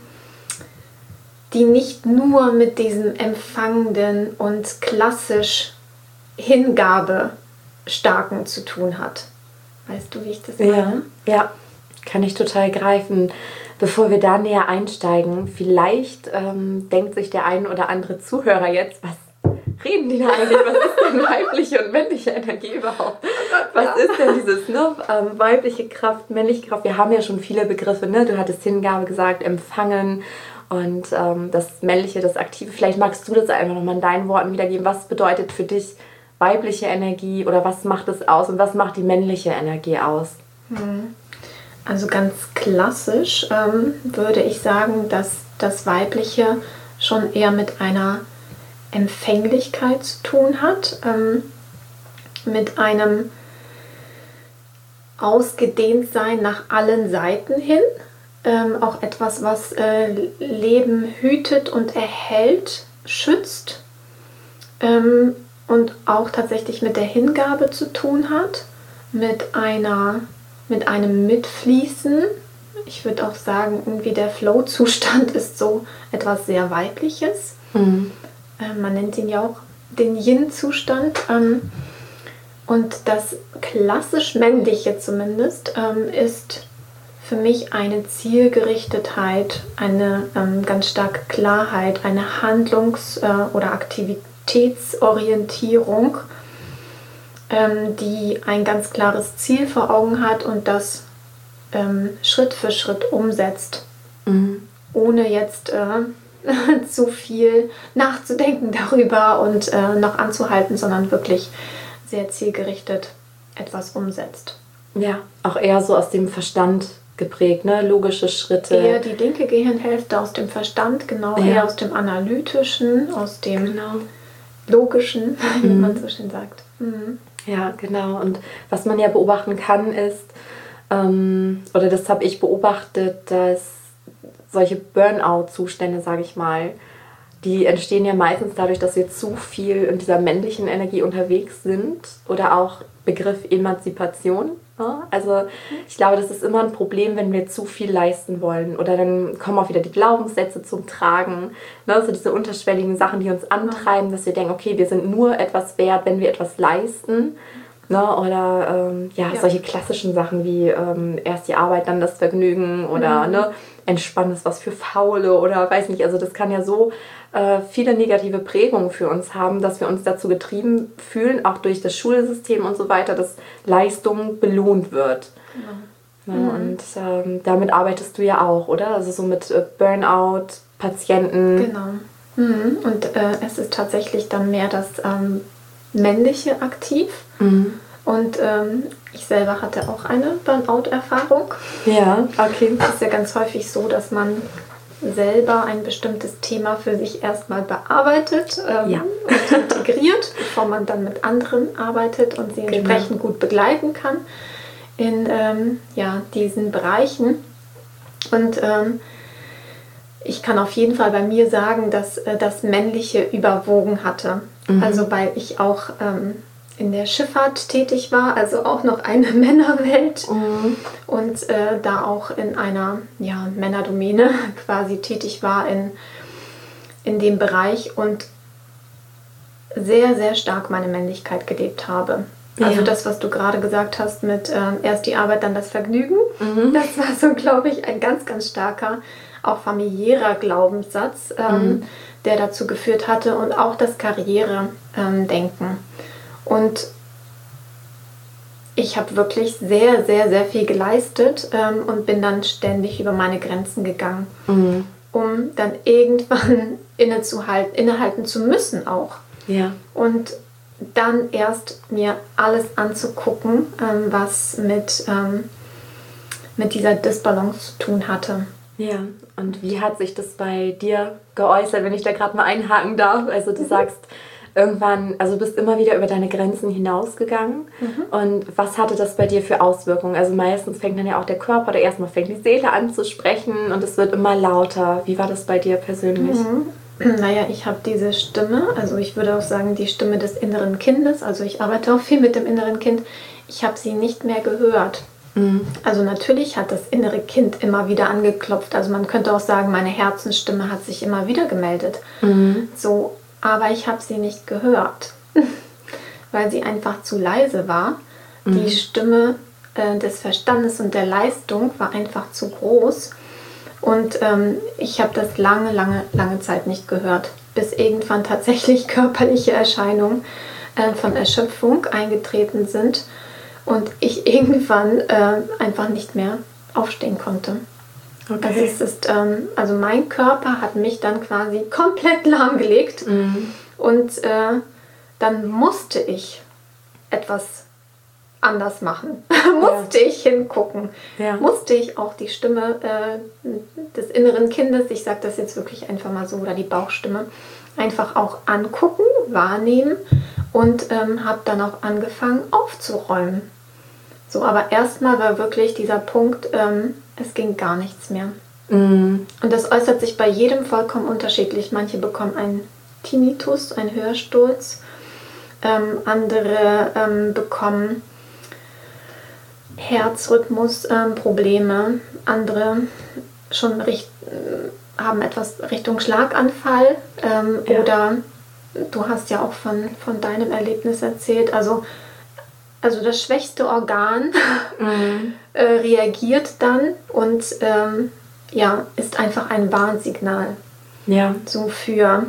Speaker 2: die nicht nur mit diesem empfangenden und klassisch Hingabestarken zu tun hat. Weißt du, wie ich das meine?
Speaker 1: Ja, kann ich total greifen. Bevor wir da näher einsteigen, vielleicht denkt sich der ein oder andere Zuhörer jetzt, was reden die da eigentlich? Was ist denn weibliche und männliche Energie überhaupt? Was ist denn dieses weibliche Kraft, männliche Kraft? Wir haben ja schon viele Begriffe, ne? Du hattest Hingabe gesagt, Empfangen und das Männliche, das Aktive. Vielleicht magst du das einfach nochmal in deinen Worten wiedergeben. Was bedeutet für dich weibliche Energie oder was macht es aus und was macht die männliche Energie aus?
Speaker 2: Also ganz klassisch würde ich sagen, dass das Weibliche schon eher mit einer Empfänglichkeit zu tun hat, mit einem Ausgedehntsein nach allen Seiten hin, auch etwas, was Leben hütet und erhält, schützt und auch tatsächlich mit der Hingabe zu tun hat, mit einem Mitfließen. Ich würde auch sagen, irgendwie der Flow-Zustand ist so etwas sehr Weibliches. Man nennt ihn ja auch den Yin-Zustand. Und das klassisch Männliche zumindest ist für mich eine Zielgerichtetheit, eine ganz starke Klarheit, eine Handlungs- oder Aktivitätsorientierung, die ein ganz klares Ziel vor Augen hat und das Schritt für Schritt umsetzt, ohne jetzt zu viel nachzudenken darüber und noch anzuhalten, sondern wirklich sehr zielgerichtet etwas umsetzt.
Speaker 1: Ja, auch eher so aus dem Verstand geprägt, ne? Logische Schritte.
Speaker 2: Eher die linke Gehirnhälfte aus dem Verstand, genau, eher aus dem Analytischen, aus dem Logischen, wie man so schön sagt.
Speaker 1: Ja, genau. Und was man ja beobachten kann ist, oder das habe ich beobachtet, dass solche Burnout-Zustände, sage ich mal, die entstehen ja meistens dadurch, dass wir zu viel in dieser männlichen Energie unterwegs sind oder auch Begriff Emanzipation. Ja? Also ich glaube, das ist immer ein Problem, wenn wir zu viel leisten wollen oder dann kommen auch wieder die Glaubenssätze zum Tragen, ne? So diese unterschwelligen Sachen, die uns antreiben, dass wir denken, okay, wir sind nur etwas wert, wenn wir etwas leisten. Ne? Oder solche klassischen Sachen wie erst die Arbeit, dann das Vergnügen oder ne, Entspannen ist was für Faule oder weiß nicht. Also das kann ja so viele negative Prägungen für uns haben, dass wir uns dazu getrieben fühlen, auch durch das Schulsystem und so weiter, dass Leistung belohnt wird. Ja, und damit arbeitest du ja auch, oder? Also so mit Burnout, Patienten.
Speaker 2: Genau. Und es ist tatsächlich dann mehr das Männliche aktiv. Und Ich selber hatte auch eine Burnout-Erfahrung.
Speaker 1: Ja, okay.
Speaker 2: Es ist ja ganz häufig so, dass man selber ein bestimmtes Thema für sich erstmal bearbeitet und integriert, bevor man dann mit anderen arbeitet und sie entsprechend gut begleiten kann in diesen Bereichen. Und ich kann auf jeden Fall bei mir sagen, dass das Männliche überwogen hatte. Also weil ich auch in der Schifffahrt tätig war, also auch noch eine Männerwelt und da auch in einer Männerdomäne quasi tätig war in dem Bereich und sehr, sehr stark meine Männlichkeit gelebt habe. Also das, was du gerade gesagt hast mit erst die Arbeit, dann das Vergnügen, das war so, glaube ich, ein ganz, ganz starker, auch familiärer Glaubenssatz, der dazu geführt hatte und auch das Karriere-Denken. Und ich habe wirklich sehr, sehr, sehr viel geleistet und bin dann ständig über meine Grenzen gegangen, um dann irgendwann innehalten zu müssen auch. Ja. Und dann erst mir alles anzugucken, was mit dieser Disbalance zu tun hatte.
Speaker 1: Ja, und wie hat sich das bei dir geäußert, wenn ich da gerade mal einhaken darf? Also du sagst, irgendwann, also du bist immer wieder über deine Grenzen hinausgegangen. Und was hatte das bei dir für Auswirkungen? Also meistens fängt dann ja auch der Körper oder erstmal fängt die Seele an zu sprechen und es wird immer lauter. Wie war das bei dir persönlich?
Speaker 2: Naja, ich habe diese Stimme, also ich würde auch sagen, die Stimme des inneren Kindes, also ich arbeite auch viel mit dem inneren Kind, ich habe sie nicht mehr gehört. Also natürlich hat das innere Kind immer wieder angeklopft, also man könnte auch sagen, meine Herzensstimme hat sich immer wieder gemeldet. So, aber ich habe sie nicht gehört, weil sie einfach zu leise war. Die Stimme des Verstandes und der Leistung war einfach zu groß. Und ich habe das lange, lange, lange Zeit nicht gehört, bis irgendwann tatsächlich körperliche Erscheinungen von Erschöpfung eingetreten sind und ich irgendwann einfach nicht mehr aufstehen konnte. Okay. Also mein Körper hat mich dann quasi komplett lahmgelegt und dann musste ich etwas anders machen. Musste ich hingucken. Musste ich auch die Stimme des inneren Kindes, ich sage das jetzt wirklich einfach mal so, oder die Bauchstimme, einfach auch angucken, wahrnehmen und habe dann auch angefangen aufzuräumen. So, aber erstmal war wirklich dieser Punkt, es ging gar nichts mehr. Und das äußert sich bei jedem vollkommen unterschiedlich. Manche bekommen einen Tinnitus, einen Hörsturz, andere bekommen Herzrhythmusprobleme, andere schon haben etwas Richtung Schlaganfall oder du hast ja auch von deinem Erlebnis erzählt, also das schwächste Organ reagiert dann und ist einfach ein Warnsignal so für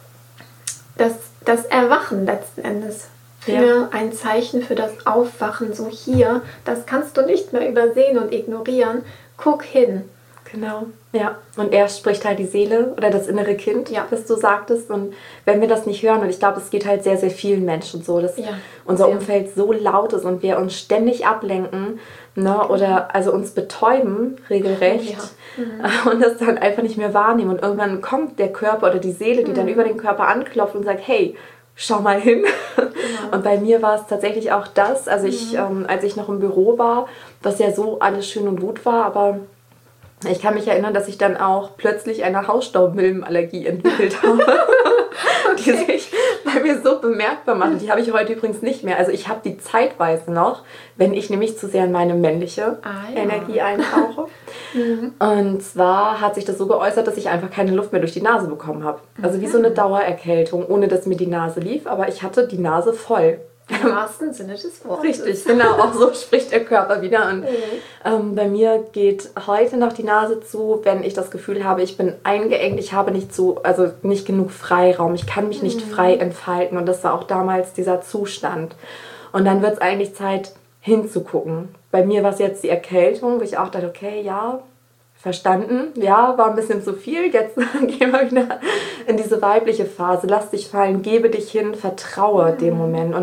Speaker 2: das Erwachen letzten Endes. Für ein Zeichen für das Aufwachen, so hier, das kannst du nicht mehr übersehen und ignorieren. Guck hin.
Speaker 1: Genau, ja. Und erst spricht halt die Seele oder das innere Kind, was du sagtest. Und wenn wir das nicht hören, und ich glaube, es geht halt sehr, sehr vielen Menschen so, dass unser Umfeld so laut ist und wir uns ständig ablenken, ne, oder also uns betäuben regelrecht und das dann einfach nicht mehr wahrnehmen. Und irgendwann kommt der Körper oder die Seele, die dann über den Körper anklopft und sagt, hey, schau mal hin. Genau. Und bei mir war es tatsächlich auch das, also als ich noch im Büro war, was ja so alles schön und gut war, aber ich kann mich erinnern, dass ich dann auch plötzlich eine Hausstaubmilbenallergie entwickelt habe, die sich bei mir so bemerkbar macht. Die habe ich heute übrigens nicht mehr. Also ich habe die zeitweise noch, wenn ich nämlich zu sehr in meine männliche Energie eintauche. Und zwar hat sich das so geäußert, dass ich einfach keine Luft mehr durch die Nase bekommen habe. Also wie so eine Dauererkältung, ohne dass mir die Nase lief, aber ich hatte die Nase voll.
Speaker 2: Im wahrsten Sinne des Wortes.
Speaker 1: Richtig, genau, auch so spricht der Körper wieder. Und bei mir geht heute noch die Nase zu, wenn ich das Gefühl habe, ich bin eingeengt, ich habe nicht genug Freiraum, ich kann mich nicht frei entfalten. Und das war auch damals dieser Zustand. Und dann wird es eigentlich Zeit, hinzugucken. Bei mir war es jetzt die Erkältung, wo ich auch dachte, okay, ja, verstanden, ja, war ein bisschen zu viel, jetzt gehen wir wieder in diese weibliche Phase, lass dich fallen, gebe dich hin, vertraue dem Moment. Und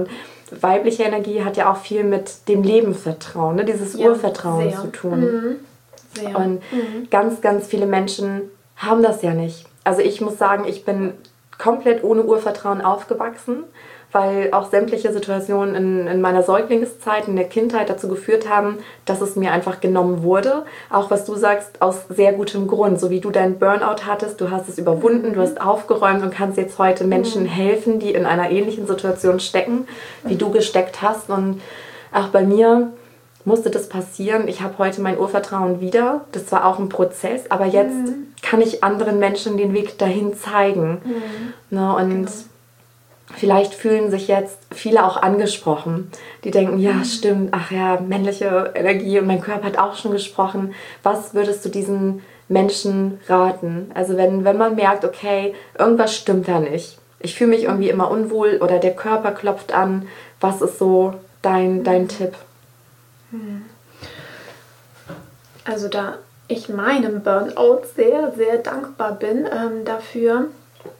Speaker 1: weibliche Energie hat ja auch viel mit dem Lebensvertrauen, ne? Dieses Urvertrauen zu tun. Sehr. Und ganz, ganz viele Menschen haben das ja nicht. Also ich muss sagen, ich bin komplett ohne Urvertrauen aufgewachsen, weil auch sämtliche Situationen in meiner Säuglingszeit, in der Kindheit dazu geführt haben, dass es mir einfach genommen wurde. Auch was du sagst, aus sehr gutem Grund. So wie du deinen Burnout hattest, du hast es überwunden, du hast aufgeräumt und kannst jetzt heute Menschen helfen, die in einer ähnlichen Situation stecken, wie du gesteckt hast. Und auch bei mir musste das passieren. Ich habe heute mein Urvertrauen wieder. Das war auch ein Prozess, aber jetzt kann ich anderen Menschen den Weg dahin zeigen. Ne, und vielleicht fühlen sich jetzt viele auch angesprochen. Die denken, ja, stimmt, ach ja, männliche Energie und mein Körper hat auch schon gesprochen. Was würdest du diesen Menschen raten? Also wenn man merkt, okay, irgendwas stimmt da nicht. Ich fühle mich irgendwie immer unwohl oder der Körper klopft an. Was ist so dein Tipp?
Speaker 2: Also da ich meinem Burnout sehr, sehr dankbar bin dafür,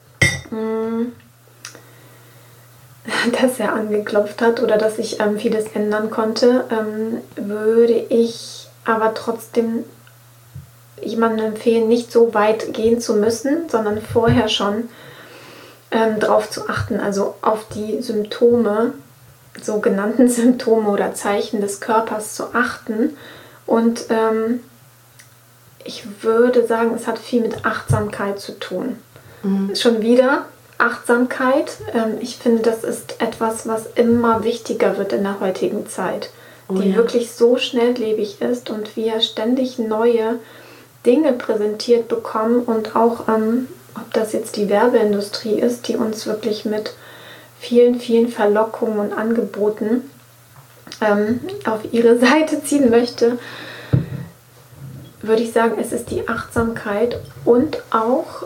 Speaker 2: dass er angeklopft hat oder dass ich vieles ändern konnte, würde ich aber trotzdem jemandem empfehlen, nicht so weit gehen zu müssen, sondern vorher schon darauf zu achten, also auf die Symptome, sogenannten Symptome oder Zeichen des Körpers zu achten. Und ich würde sagen, es hat viel mit Achtsamkeit zu tun. Schon wieder Achtsamkeit. Ich finde, das ist etwas, was immer wichtiger wird in der heutigen Zeit, die wirklich so schnelllebig ist und wir ständig neue Dinge präsentiert bekommen und auch, ob das jetzt die Werbeindustrie ist, die uns wirklich mit vielen, vielen Verlockungen und Angeboten auf ihre Seite ziehen möchte, würde ich sagen, es ist die Achtsamkeit und auch,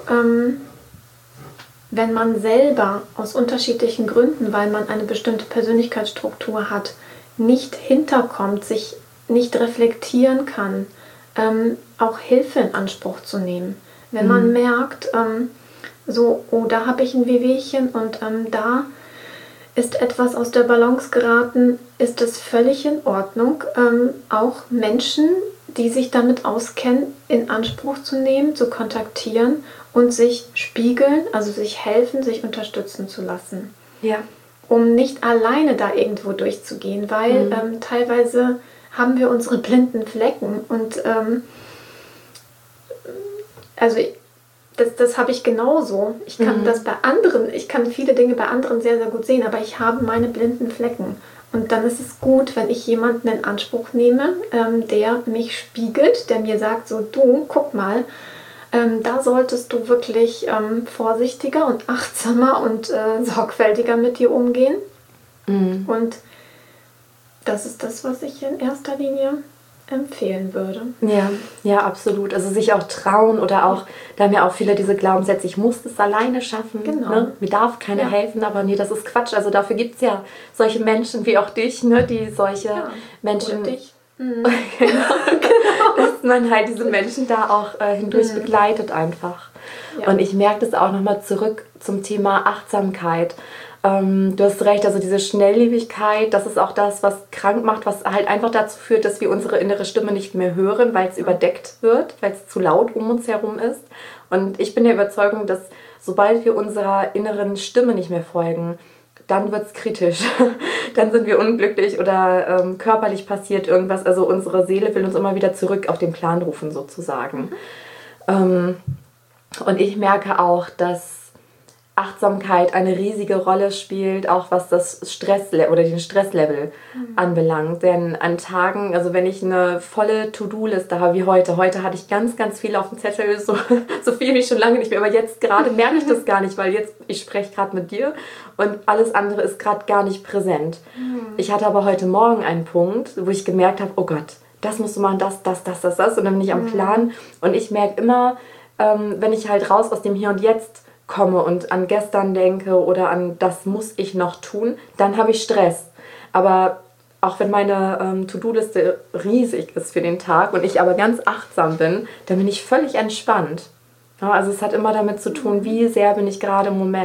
Speaker 2: wenn man selber aus unterschiedlichen Gründen, weil man eine bestimmte Persönlichkeitsstruktur hat, nicht hinterkommt, sich nicht reflektieren kann, auch Hilfe in Anspruch zu nehmen. Wenn man merkt, so, oh, da habe ich ein Wehwehchen und da ist etwas aus der Balance geraten, ist es völlig in Ordnung, auch Menschen, die sich damit auskennen, in Anspruch zu nehmen, zu kontaktieren und sich spiegeln, also sich helfen, sich unterstützen zu lassen.
Speaker 1: Ja. Um
Speaker 2: nicht alleine da irgendwo durchzugehen, weil teilweise haben wir unsere blinden Flecken und also das habe ich genauso. Ich kann das bei anderen, ich kann viele Dinge bei anderen sehr, sehr gut sehen, aber ich habe meine blinden Flecken. Und dann ist es gut, wenn ich jemanden in Anspruch nehme, der mich spiegelt, der mir sagt, so du, guck mal, da solltest du wirklich vorsichtiger und achtsamer und sorgfältiger mit dir umgehen. Und das ist das, was ich in erster Linie empfehlen würde.
Speaker 1: Ja, absolut. Also sich auch trauen oder auch, da haben ja auch viele diese Glaubenssätze, ich muss das alleine schaffen, ne? Mir darf keiner helfen, aber nee, das ist Quatsch. Also dafür gibt es ja solche Menschen wie auch dich, ne? Die solche Menschen...
Speaker 2: Oder dich.
Speaker 1: Genau. Dass man halt diese Menschen da auch hindurch begleitet einfach. Ja. Und ich merke das auch nochmal zurück zum Thema Achtsamkeit. Du hast recht, also diese Schnelllebigkeit, das ist auch das, was krank macht, was halt einfach dazu führt, dass wir unsere innere Stimme nicht mehr hören, weil es überdeckt wird, weil es zu laut um uns herum ist. Und ich bin der Überzeugung, dass sobald wir unserer inneren Stimme nicht mehr folgen, dann wird es kritisch. Dann sind wir unglücklich oder körperlich passiert irgendwas. Also unsere Seele will uns immer wieder zurück auf den Plan rufen sozusagen. Und ich merke auch, dass Achtsamkeit eine riesige Rolle spielt, auch was das den Stresslevel anbelangt. Denn an Tagen, also wenn ich eine volle To-Do-Liste habe wie heute hatte ich ganz, ganz viel auf dem Zettel, so viel wie schon lange nicht mehr, aber jetzt gerade merke ich das gar nicht, weil jetzt, ich spreche gerade mit dir und alles andere ist gerade gar nicht präsent. Ich hatte aber heute Morgen einen Punkt, wo ich gemerkt habe, oh Gott, das musst du machen, das und dann bin ich am Plan und ich merke immer, wenn ich halt raus aus dem Hier und Jetzt komme und an gestern denke oder an das muss ich noch tun, dann habe ich Stress. Aber auch wenn meine To-Do-Liste riesig ist für den Tag und ich aber ganz achtsam bin, dann bin ich völlig entspannt. Ja, also es hat immer damit zu tun, wie sehr bin ich gerade im Moment.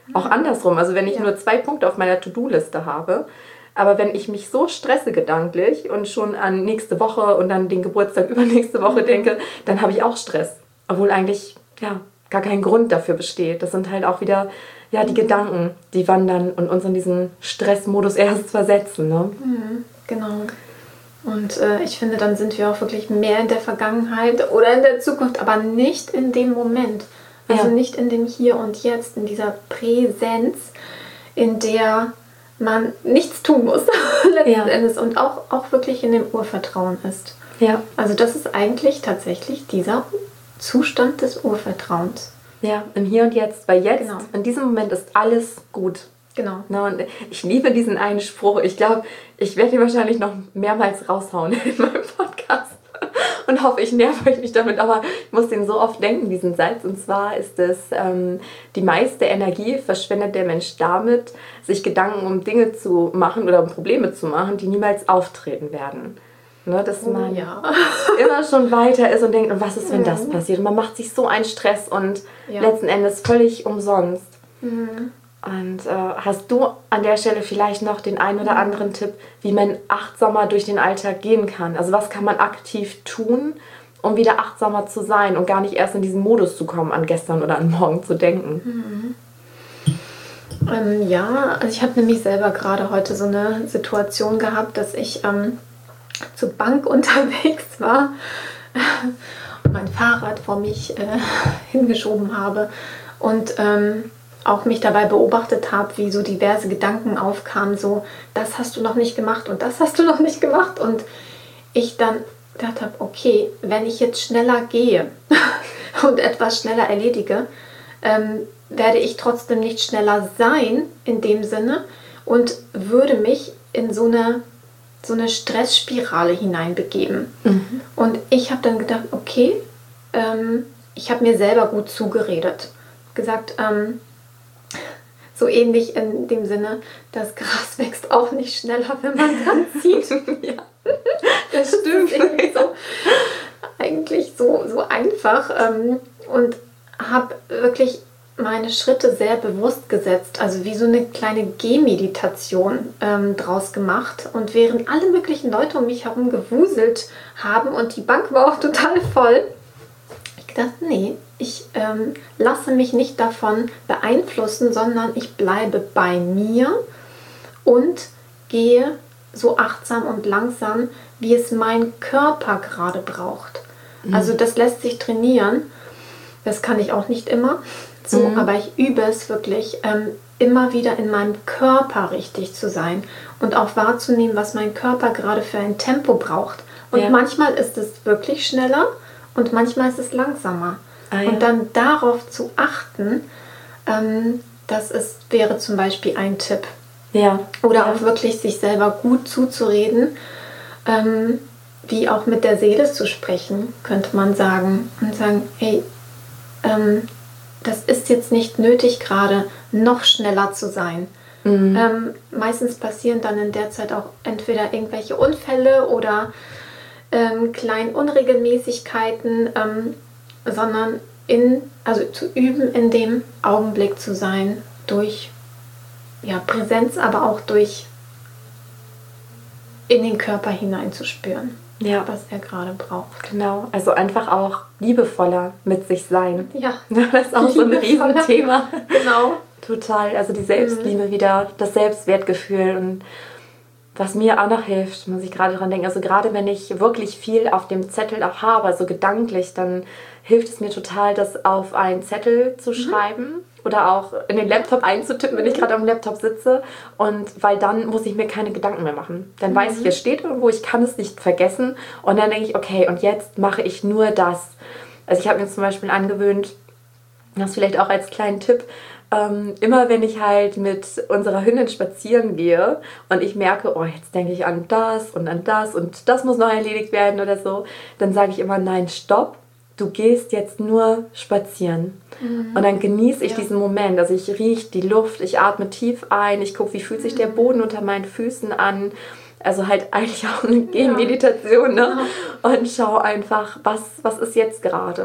Speaker 1: Auch andersrum, also wenn ich nur 2 Punkte auf meiner To-Do-Liste habe, aber wenn ich mich so stresse gedanklich und schon an nächste Woche und dann den Geburtstag übernächste Woche denke, dann habe ich auch Stress. Obwohl eigentlich gar kein Grund dafür besteht. Das sind halt auch wieder die Gedanken, die wandern und uns in diesen Stressmodus erst versetzen. Ne?
Speaker 2: Genau. Und ich finde, dann sind wir auch wirklich mehr in der Vergangenheit oder in der Zukunft, aber nicht in dem Moment. Also nicht in dem Hier und Jetzt, in dieser Präsenz, in der man nichts tun muss, letzten Endes. Und auch wirklich in dem Urvertrauen ist.
Speaker 1: Ja.
Speaker 2: Also das ist eigentlich tatsächlich dieser Zustand des Urvertrauens.
Speaker 1: Ja, im Hier und Jetzt. Weil jetzt, in diesem Moment ist alles gut.
Speaker 2: Genau.
Speaker 1: Na, und ich liebe diesen einen Spruch. Ich glaube, ich werde ihn wahrscheinlich noch mehrmals raushauen in meinem Podcast. Und hoffe, ich nerve euch nicht damit, aber ich muss den so oft denken, diesen Satz. Und zwar ist es, die meiste Energie verschwendet der Mensch damit, sich Gedanken um Dinge zu machen oder um Probleme zu machen, die niemals auftreten werden. Ne, dass man immer schon weiter ist und denkt, und was ist, wenn das passiert? Und man macht sich so einen Stress und letzten Endes völlig umsonst. Und hast du an der Stelle vielleicht noch den einen oder anderen Tipp, wie man achtsamer durch den Alltag gehen kann? Also was kann man aktiv tun, um wieder achtsamer zu sein und gar nicht erst in diesen Modus zu kommen, an gestern oder an morgen zu denken?
Speaker 2: Also ich habe nämlich selber gerade heute so eine Situation gehabt, dass ich zur Bank unterwegs war und mein Fahrrad vor mich hingeschoben habe und auch mich dabei beobachtet habe, wie so diverse Gedanken aufkamen, so, das hast du noch nicht gemacht und das hast du noch nicht gemacht. Und ich dann gedacht habe, okay, wenn ich jetzt schneller gehe und etwas schneller erledige, werde ich trotzdem nicht schneller sein in dem Sinne und würde mich in so eine Stressspirale hineinbegeben. Und ich habe dann gedacht, okay, ich habe mir selber gut zugeredet. Gesagt, so ähnlich in dem Sinne, das Gras wächst auch nicht schneller, wenn man dran zieht. Das stimmt. Eigentlich so einfach. Und habe wirklich meine Schritte sehr bewusst gesetzt, also wie so eine kleine Gehmeditation draus gemacht. Und während alle möglichen Leute um mich herum gewuselt haben und die Bank war auch total voll, ich gedacht, nee, ich lasse mich nicht davon beeinflussen, sondern ich bleibe bei mir und gehe so achtsam und langsam, wie es mein Körper gerade braucht. Also das lässt sich trainieren. Das kann ich auch nicht immer. So, aber ich übe es wirklich, immer wieder in meinem Körper richtig zu sein und auch wahrzunehmen, was mein Körper gerade für ein Tempo braucht. Und manchmal ist es wirklich schneller und manchmal ist es langsamer. Und dann darauf zu achten, wäre zum Beispiel ein Tipp. Oder auch wirklich sich selber gut zuzureden, wie auch mit der Seele zu sprechen, könnte man sagen. Und sagen, hey, das ist jetzt nicht nötig, gerade noch schneller zu sein. Meistens passieren dann in der Zeit auch entweder irgendwelche Unfälle oder kleine Unregelmäßigkeiten, sondern zu üben, in dem Augenblick zu sein, durch Präsenz, aber auch durch in den Körper hineinzuspüren, was er gerade braucht.
Speaker 1: Genau, also einfach auch liebevoller mit sich sein.
Speaker 2: Ja.
Speaker 1: Das ist auch so ein Riesenthema.
Speaker 2: Genau.
Speaker 1: Total, also die Selbstliebe wieder, das Selbstwertgefühl. Und was mir auch noch hilft, muss ich gerade dran denken, also gerade wenn ich wirklich viel auf dem Zettel auch habe, also gedanklich, dann hilft es mir total, das auf einen Zettel zu schreiben oder auch in den Laptop einzutippen, wenn ich gerade am Laptop sitze. Und weil dann muss ich mir keine Gedanken mehr machen. Dann weiß ich, es steht irgendwo, ich kann es nicht vergessen. Und dann denke ich, okay, und jetzt mache ich nur das. Also ich habe mir zum Beispiel angewöhnt, das vielleicht auch als kleinen Tipp, immer wenn ich halt mit unserer Hündin spazieren gehe und ich merke, oh, jetzt denke ich an das und das muss noch erledigt werden oder so, dann sage ich immer, nein, stopp, du gehst jetzt nur spazieren. Und dann genieße ich diesen Moment. Also ich rieche die Luft, ich atme tief ein, ich gucke, wie fühlt sich der Boden unter meinen Füßen an. Also halt eigentlich auch eine Gehmeditation, ne? Und schau einfach, was ist jetzt gerade?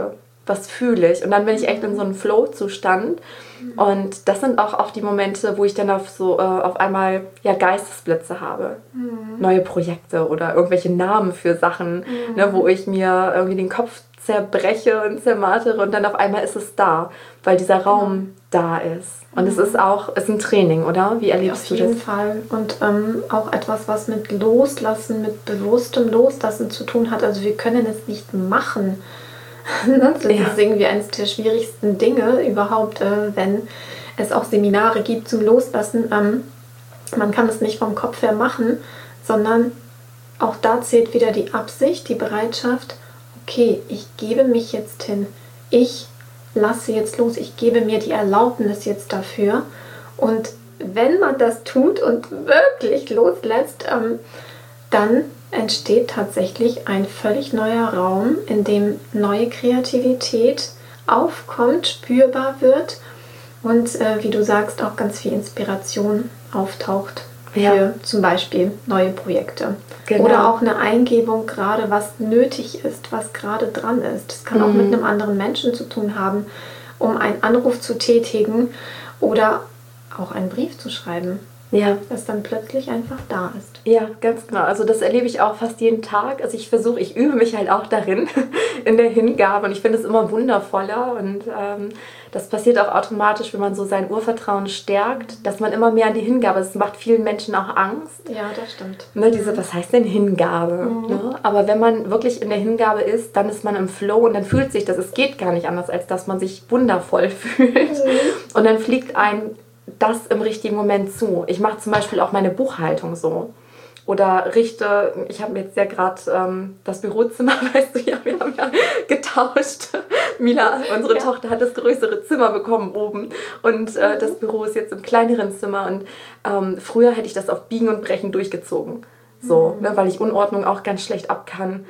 Speaker 1: was fühle ich. Und dann bin ich echt in so einem Flow-Zustand. Und das sind auch die Momente, wo ich dann auf einmal Geistesblitze habe. Neue Projekte oder irgendwelche Namen für Sachen, ne, wo ich mir irgendwie den Kopf zerbreche und zermartere und dann auf einmal ist es da, weil dieser Raum da ist. Und es ist ein Training, oder? Wie erlebst du das?
Speaker 2: Auf jeden Fall. Und auch etwas, was mit Loslassen, mit bewusstem Loslassen zu tun hat. Also wir können es nicht machen. Das ist irgendwie eines der schwierigsten Dinge überhaupt, wenn es auch Seminare gibt zum Loslassen. Man kann es nicht vom Kopf her machen, sondern auch da zählt wieder die Absicht, die Bereitschaft. Okay, ich gebe mich jetzt hin. Ich lasse jetzt los. Ich gebe mir die Erlaubnis jetzt dafür. Und wenn man das tut und wirklich loslässt, dann entsteht tatsächlich ein völlig neuer Raum, in dem neue Kreativität aufkommt, spürbar wird und wie du sagst, auch ganz viel Inspiration auftaucht für zum Beispiel neue Projekte. Genau. Oder auch eine Eingebung gerade, was nötig ist, was gerade dran ist. Das kann auch mit einem anderen Menschen zu tun haben, um einen Anruf zu tätigen oder auch einen Brief zu schreiben. Ja. Das dann plötzlich einfach da ist.
Speaker 1: Ja, ganz genau. Also das erlebe ich auch fast jeden Tag. Also ich übe mich halt auch darin, in der Hingabe. Und ich finde es immer wundervoller. Und das passiert auch automatisch, wenn man so sein Urvertrauen stärkt, dass man immer mehr an die Hingabe ist. Das macht vielen Menschen auch Angst.
Speaker 2: Ja, das stimmt.
Speaker 1: Ne, was heißt denn Hingabe? Ne? Aber wenn man wirklich in der Hingabe ist, dann ist man im Flow und dann fühlt sich das. Es geht gar nicht anders, als dass man sich wundervoll fühlt. Und dann fliegt das im richtigen Moment zu. Ich mache zum Beispiel auch meine Buchhaltung so. Oder ich habe jetzt ja gerade das Bürozimmer, weißt du, ja, wir haben ja getauscht. Mila, unsere Tochter, hat das größere Zimmer bekommen oben und das Büro ist jetzt im kleineren Zimmer und früher hätte ich das auf Biegen und Brechen durchgezogen. So, ne, weil ich Unordnung auch ganz schlecht ab kann.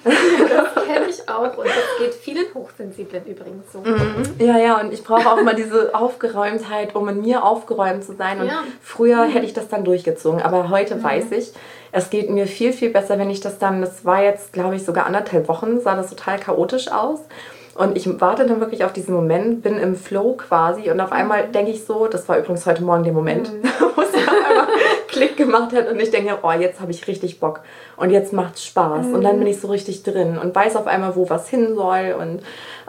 Speaker 2: Das kenne ich auch und das geht vielen Hochsensiblen übrigens so.
Speaker 1: Ja, und ich brauche auch mal diese Aufgeräumtheit, um in mir aufgeräumt zu sein. Und früher hätte ich das dann durchgezogen, aber heute weiß ich, es geht mir viel, viel besser, wenn ich das war jetzt, glaube ich, sogar 1,5 Wochen, sah das total chaotisch aus. Und ich warte dann wirklich auf diesen Moment, bin im Flow quasi und auf einmal denke ich so, das war übrigens heute Morgen der Moment, wo es auf einmal Klick gemacht hat und ich denke, oh, jetzt habe ich richtig Bock und jetzt macht's Spaß und dann bin ich so richtig drin und weiß auf einmal, wo was hin soll und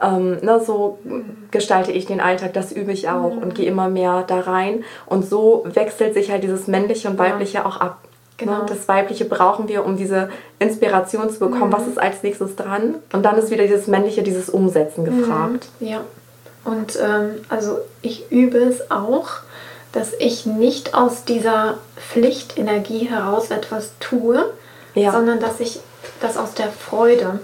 Speaker 1: so gestalte ich den Alltag, das übe ich auch und gehe immer mehr da rein und so wechselt sich halt dieses Männliche und Weibliche auch ab. Genau. Das Weibliche brauchen wir, um diese Inspiration zu bekommen, was ist als nächstes dran. Und dann ist wieder dieses Männliche, dieses Umsetzen gefragt.
Speaker 2: Ja, und also ich übe es auch, dass ich nicht aus dieser Pflichtenergie heraus etwas tue, sondern dass ich das aus der Freude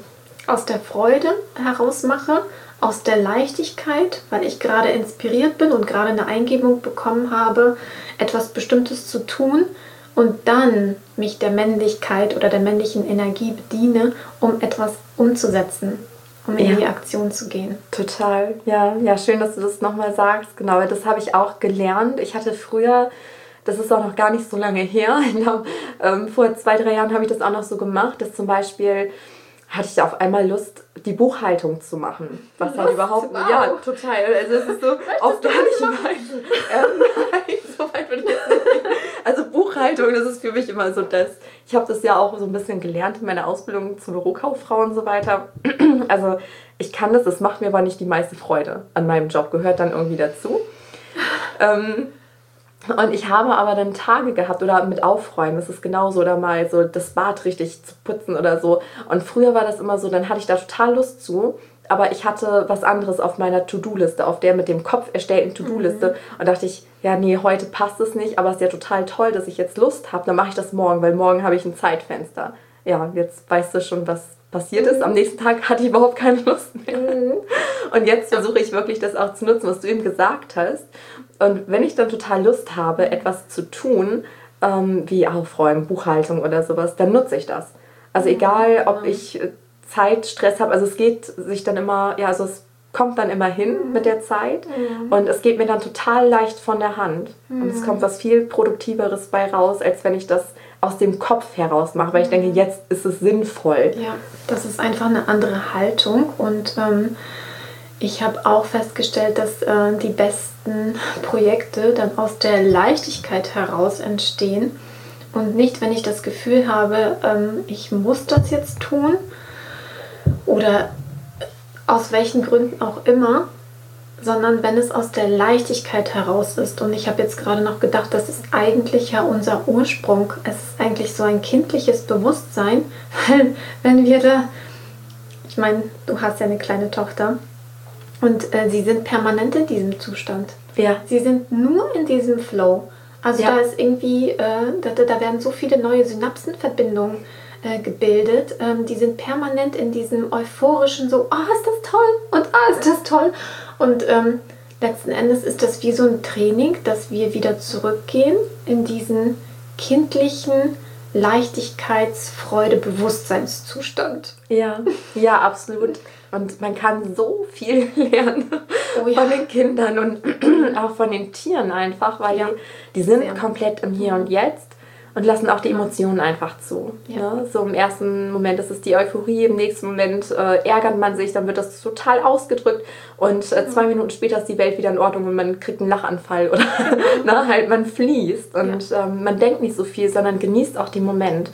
Speaker 2: heraus mache, aus der Leichtigkeit, weil ich gerade inspiriert bin und gerade eine Eingebung bekommen habe, etwas Bestimmtes zu tun, und dann mich der Männlichkeit oder der männlichen Energie bediene, um etwas umzusetzen, um in die Aktion zu gehen.
Speaker 1: Total, ja, schön, dass du das nochmal sagst. Genau, das habe ich auch gelernt. Ich hatte früher, das ist auch noch gar nicht so lange her, ich glaube, vor 2-3 Jahren habe ich das auch noch so gemacht, dass zum Beispiel hatte ich auf einmal Lust, die Buchhaltung zu machen. Was halt überhaupt nicht. Ja, total. Also es ist so oft gar nicht mein. Nein, so weit würde ich jetzt nicht gehen. Also Buchhaltung, das ist für mich immer so das. Ich habe das ja auch so ein bisschen gelernt in meiner Ausbildung zur Bürokauffrau und so weiter. Also ich kann das macht mir aber nicht die meiste Freude an meinem Job. Gehört dann irgendwie dazu. Und ich habe aber dann Tage gehabt oder mit Aufräumen, das ist genauso, oder mal so das Bad richtig zu putzen oder so. Und früher war das immer so, dann hatte ich da total Lust zu, aber ich hatte was anderes auf meiner To-Do-Liste, auf der mit dem Kopf erstellten To-Do-Liste. Und dachte ich, ja nee, heute passt es nicht, aber es ist ja total toll, dass ich jetzt Lust habe, dann mache ich das morgen, weil morgen habe ich ein Zeitfenster. Ja, jetzt weißt du schon, was passiert ist. Am nächsten Tag hatte ich überhaupt keine Lust mehr. Und jetzt versuche ich wirklich das auch zu nutzen, was du eben gesagt hast. Und wenn ich dann total Lust habe, etwas zu tun, wie Aufräumen, Buchhaltung oder sowas, dann nutze ich das. Also egal, ob ich Zeitstress habe, also es geht sich dann immer, also es kommt dann immer hin mit der Zeit und es geht mir dann total leicht von der Hand. Und es kommt was viel Produktiveres bei raus, als wenn ich das aus dem Kopf heraus mache, weil ich denke, jetzt ist es sinnvoll.
Speaker 2: Ja, das ist einfach eine andere Haltung und ich habe auch festgestellt, dass die besten Projekte dann aus der Leichtigkeit heraus entstehen und nicht, wenn ich das Gefühl habe, ich muss das jetzt tun oder aus welchen Gründen auch immer, sondern wenn es aus der Leichtigkeit heraus ist. Und ich habe jetzt gerade noch gedacht, das ist eigentlich ja unser Ursprung. Es ist eigentlich so ein kindliches Bewusstsein, weil wenn wir da, ich meine, du hast ja eine kleine Tochter und sie sind permanent in diesem Zustand.
Speaker 1: Ja.
Speaker 2: Sie sind nur in diesem Flow. Also da ist irgendwie, da werden so viele neue Synapsenverbindungen gebildet. Die sind permanent in diesem euphorischen so, ist das toll und ist das toll. Und letzten Endes ist das wie so ein Training, dass wir wieder zurückgehen in diesen kindlichen Leichtigkeits-, Bewusstseinszustand.
Speaker 1: Ja, ja, absolut. Und man kann so viel lernen von den Kindern und auch von den Tieren einfach, weil die sind komplett im Hier und Jetzt und lassen auch die Emotionen einfach zu.
Speaker 2: Ja.
Speaker 1: Ne? So im ersten Moment ist es die Euphorie, im nächsten Moment ärgert man sich, dann wird das total ausgedrückt und 2 Minuten später ist die Welt wieder in Ordnung und man kriegt einen Lachanfall oder halt man fließt und man denkt nicht so viel, sondern genießt auch den Moment.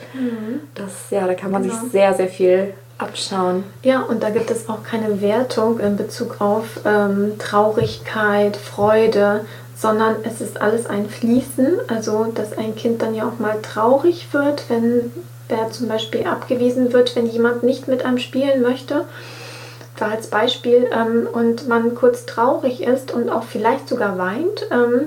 Speaker 1: Da kann man sich sehr, sehr viel abschauen.
Speaker 2: Ja, und da gibt es auch keine Wertung in Bezug auf Traurigkeit, Freude, sondern es ist alles ein Fließen. Also, dass ein Kind dann ja auch mal traurig wird, wenn er zum Beispiel abgewiesen wird, wenn jemand nicht mit einem spielen möchte. Da als Beispiel. Und man kurz traurig ist und auch vielleicht sogar weint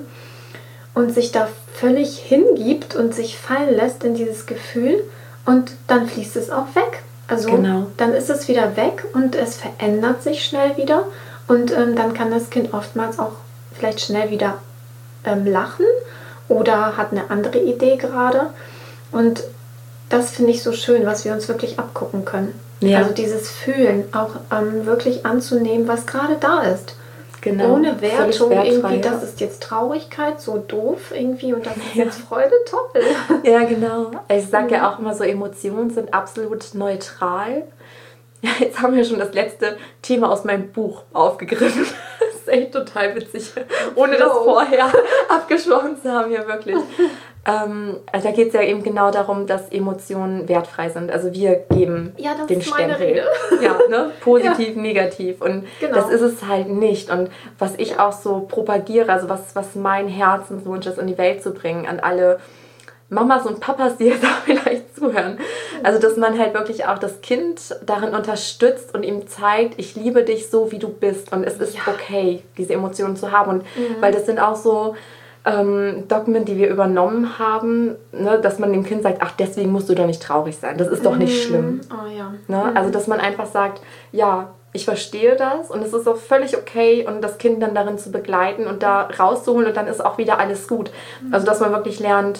Speaker 2: und sich da völlig hingibt und sich fallen lässt in dieses Gefühl und dann fließt es auch weg. Also dann ist es wieder weg und es verändert sich schnell wieder und dann kann das Kind oftmals auch vielleicht schnell wieder lachen oder hat eine andere Idee gerade. Und das finde ich so schön, was wir uns wirklich abgucken können. Ja. Also dieses Fühlen, auch wirklich anzunehmen, was gerade da ist. Genau. Ohne Wertung irgendwie, das ist jetzt Traurigkeit, so doof irgendwie und das ist jetzt Freude, toll.
Speaker 1: Ja, genau. Ich sage ja auch immer so, Emotionen sind absolut neutral. Ja, jetzt haben wir schon das letzte Thema aus meinem Buch aufgegriffen. Das ist echt total witzig, ohne das vorher abgesprochen zu haben, ja wirklich. Also da geht es ja eben genau darum, dass Emotionen wertfrei sind. Also wir geben den Stempel. Ja, ne? Positiv, negativ. Und das ist es halt nicht. Und was ich auch so propagiere, also was mein Herzenswunsch ist, in die Welt zu bringen, an alle Mamas und Papas, die jetzt auch vielleicht zuhören. Also, dass man halt wirklich auch das Kind darin unterstützt und ihm zeigt, ich liebe dich so, wie du bist. Und es ist okay, diese Emotionen zu haben. Und weil das sind auch so Dogmen, die wir übernommen haben, ne, dass man dem Kind sagt, ach, deswegen musst du doch nicht traurig sein. Das ist doch nicht schlimm.
Speaker 2: Oh, ja.
Speaker 1: Ne? Also, dass man einfach sagt, ja, ich verstehe das und es ist auch völlig okay und das Kind dann darin zu begleiten und da rauszuholen und dann ist auch wieder alles gut. Also, dass man wirklich lernt,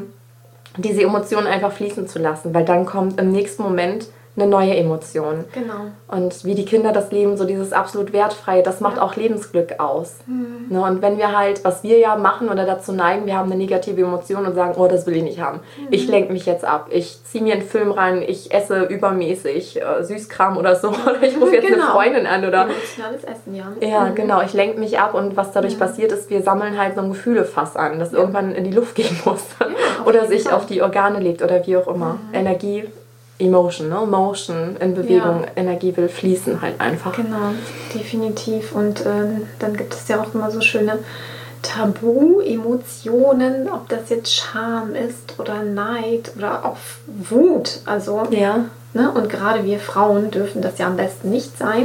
Speaker 1: diese Emotionen einfach fließen zu lassen, weil dann kommt im nächsten Moment eine neue Emotion.
Speaker 2: Genau.
Speaker 1: Und wie die Kinder das leben, so dieses absolut Wertfreie, das macht auch Lebensglück aus. Ne? Und wenn wir halt, was wir ja machen oder dazu neigen, wir haben eine negative Emotion und sagen, oh, das will ich nicht haben. Ich lenke mich jetzt ab. Ich ziehe mir einen Film rein, ich esse übermäßig Süßkram oder so. Oder ich rufe jetzt eine Freundin an. Oder
Speaker 2: emotionales Essen, ja.
Speaker 1: Ja, genau. Ich lenke mich ab und was dadurch passiert ist, wir sammeln halt so ein Gefühlefass an, das irgendwann in die Luft gehen muss. Oder sich auf die Organe legt oder wie auch immer. Energie, Emotion, ne? Motion in Bewegung, Energie will fließen halt einfach.
Speaker 2: Genau, definitiv. Und dann gibt es ja auch immer so schöne Tabu-Emotionen, ob das jetzt Scham ist oder Neid oder auch Wut. Also, ne? Und gerade wir Frauen dürfen das ja am besten nicht sein.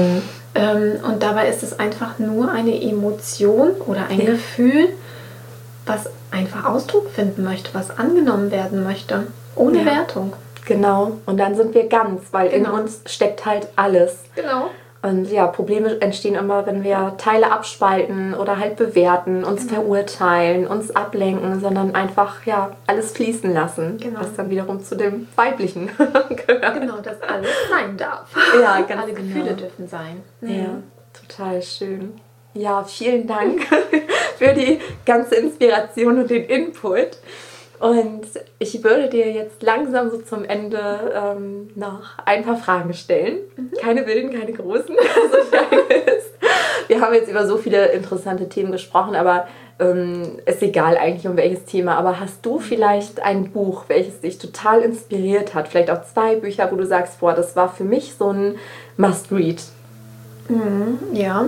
Speaker 2: Und dabei ist es einfach nur eine Emotion oder ein Gefühl, was einfach Ausdruck finden möchte, was angenommen werden möchte, ohne Wertung.
Speaker 1: Genau, und dann sind wir ganz, weil in uns steckt halt alles.
Speaker 2: Genau.
Speaker 1: Und ja, Probleme entstehen immer, wenn wir Teile abspalten oder halt bewerten, uns verurteilen, uns ablenken, sondern einfach alles fließen lassen, was dann wiederum zu dem Weiblichen gehört.
Speaker 2: Genau, dass alles sein darf.
Speaker 1: Ja, ganz
Speaker 2: alle Gefühle dürfen sein.
Speaker 1: Ja, total schön. Ja, vielen Dank für die ganze Inspiration und den Input. Und ich würde dir jetzt langsam so zum Ende noch ein paar Fragen stellen. Keine wilden, keine großen. So kleines. wir haben jetzt über so viele interessante Themen gesprochen, aber ist egal eigentlich um welches Thema. Aber hast du vielleicht ein Buch, welches dich total inspiriert hat? Vielleicht auch 2 Bücher, wo du sagst, boah, das war für mich so ein Must-Read.
Speaker 2: Ja.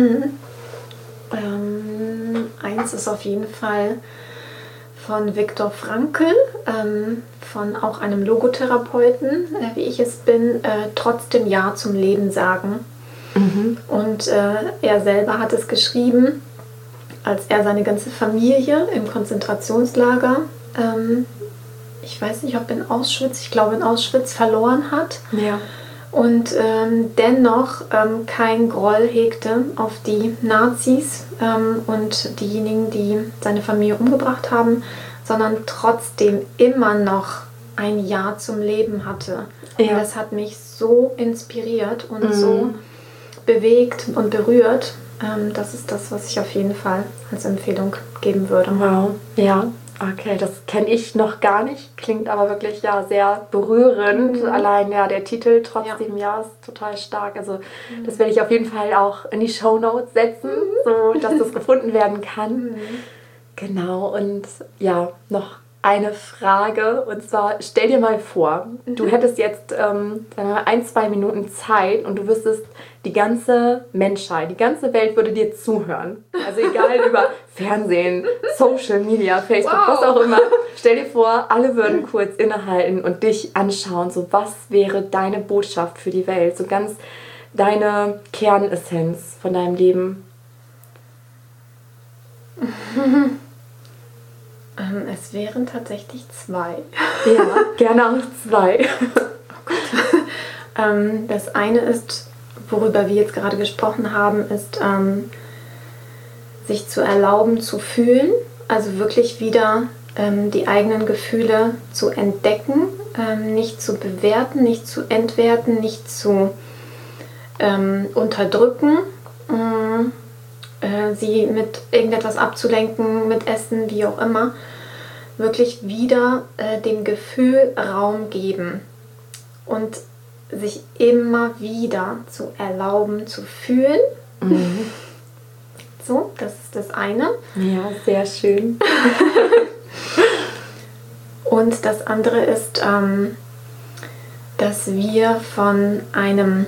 Speaker 2: Eins ist auf jeden Fall von Viktor Frankl, von auch einem Logotherapeuten, wie ich es bin, trotzdem Ja zum Leben sagen. Und er selber hat es geschrieben, als er seine ganze Familie im Konzentrationslager, ich weiß nicht, ob in Auschwitz, ich glaube in Auschwitz, verloren hat.
Speaker 1: Ja.
Speaker 2: Und dennoch kein Groll hegte auf die Nazis und diejenigen, die seine Familie umgebracht haben, sondern trotzdem immer noch ein Ja zum Leben hatte. Und das hat mich so inspiriert und so bewegt und berührt. Das ist das, was ich auf jeden Fall als Empfehlung geben würde.
Speaker 1: Wow, ja. Okay, das kenne ich noch gar nicht. Klingt aber wirklich sehr berührend. Allein der Titel trotzdem ist total stark. Also das werde ich auf jeden Fall auch in die Shownotes setzen, so dass das gefunden werden kann. Genau, und noch eine Frage. Und zwar, stell dir mal vor, du hättest jetzt 1-2 Minuten Zeit und du wüsstest, die ganze Menschheit, die ganze Welt würde dir zuhören. Also egal über Fernsehen, Social Media, Facebook, was auch immer. Stell dir vor, alle würden kurz innehalten und dich anschauen. So, was wäre deine Botschaft für die Welt? So ganz deine Kernessenz von deinem Leben.
Speaker 2: Es wären tatsächlich 2.
Speaker 1: Ja, gerne auch 2.
Speaker 2: Oh Gott. Das eine ist, worüber wir jetzt gerade gesprochen haben, ist, sich zu erlauben, zu fühlen. Also wirklich wieder die eigenen Gefühle zu entdecken, nicht zu bewerten, nicht zu entwerten, nicht zu unterdrücken, sie mit irgendetwas abzulenken, mit Essen, wie auch immer. Wirklich wieder dem Gefühl Raum geben und sich immer wieder zu erlauben, zu fühlen. So, das ist das eine.
Speaker 1: Ja, sehr schön.
Speaker 2: Und das andere ist, dass wir von einem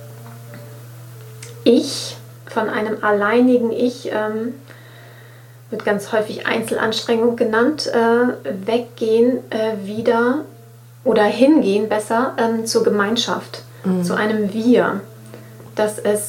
Speaker 2: Ich, von einem alleinigen Ich, wird ganz häufig Einzelanstrengung genannt, weggehen wieder oder hingehen besser zur Gemeinschaft, zu einem Wir, dass es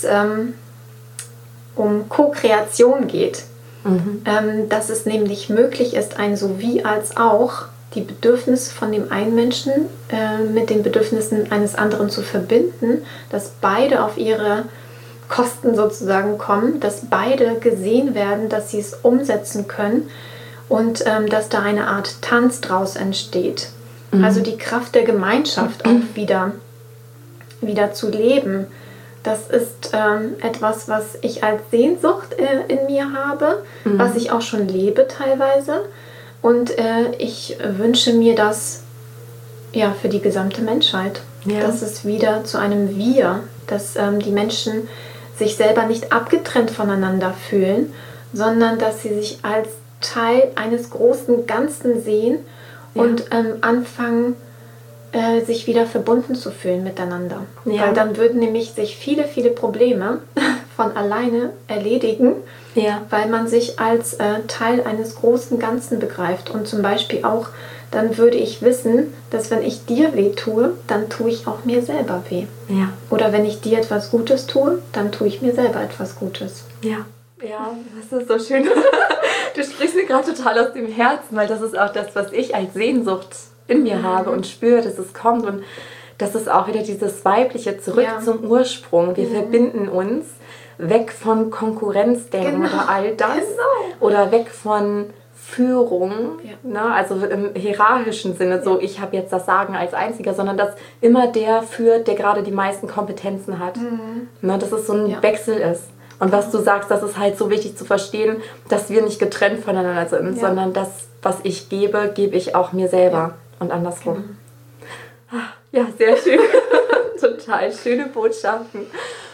Speaker 2: um Co-Kreation geht, dass es nämlich möglich ist, ein Sowie als auch die Bedürfnisse von dem einen Menschen mit den Bedürfnissen eines anderen zu verbinden, dass beide auf ihre Kosten sozusagen kommen, dass beide gesehen werden, dass sie es umsetzen können und dass da eine Art Tanz draus entsteht. Also die Kraft der Gemeinschaft auch wieder zu leben. Das ist etwas, was ich als Sehnsucht in mir habe, was ich auch schon lebe teilweise. Und ich wünsche mir das für die gesamte Menschheit. Ja. Dass es wieder zu einem Wir, dass die Menschen sich selber nicht abgetrennt voneinander fühlen, sondern dass sie sich als Teil eines großen Ganzen sehen und anfangen, sich wieder verbunden zu fühlen miteinander. Ja. Weil dann würden nämlich sich viele, viele Probleme von alleine erledigen, weil man sich als Teil eines großen Ganzen begreift. Und zum Beispiel auch, dann würde ich wissen, dass wenn ich dir weh tue, dann tue ich auch mir selber weh. Ja. Oder wenn ich dir etwas Gutes tue, dann tue ich mir selber etwas Gutes.
Speaker 1: Ja, das ist so schön. Du sprichst mir gerade total aus dem Herzen, weil das ist auch das, was ich als Sehnsucht in mir habe und spüre, dass es kommt. Und das ist auch wieder dieses Weibliche, zurück zum Ursprung. Wir verbinden uns weg von Konkurrenzdenken oder all das. Oder weg von Führung, ne? Also im hierarchischen Sinne, so ich habe jetzt das Sagen als Einziger, sondern dass immer der führt, der gerade die meisten Kompetenzen hat. Ne? Dass es so ein Wechsel ist. Und was du sagst, das ist halt so wichtig zu verstehen, dass wir nicht getrennt voneinander sind, sondern das, was ich gebe, gebe ich auch mir selber und andersrum. Ja, sehr schön. Total schöne Botschaften.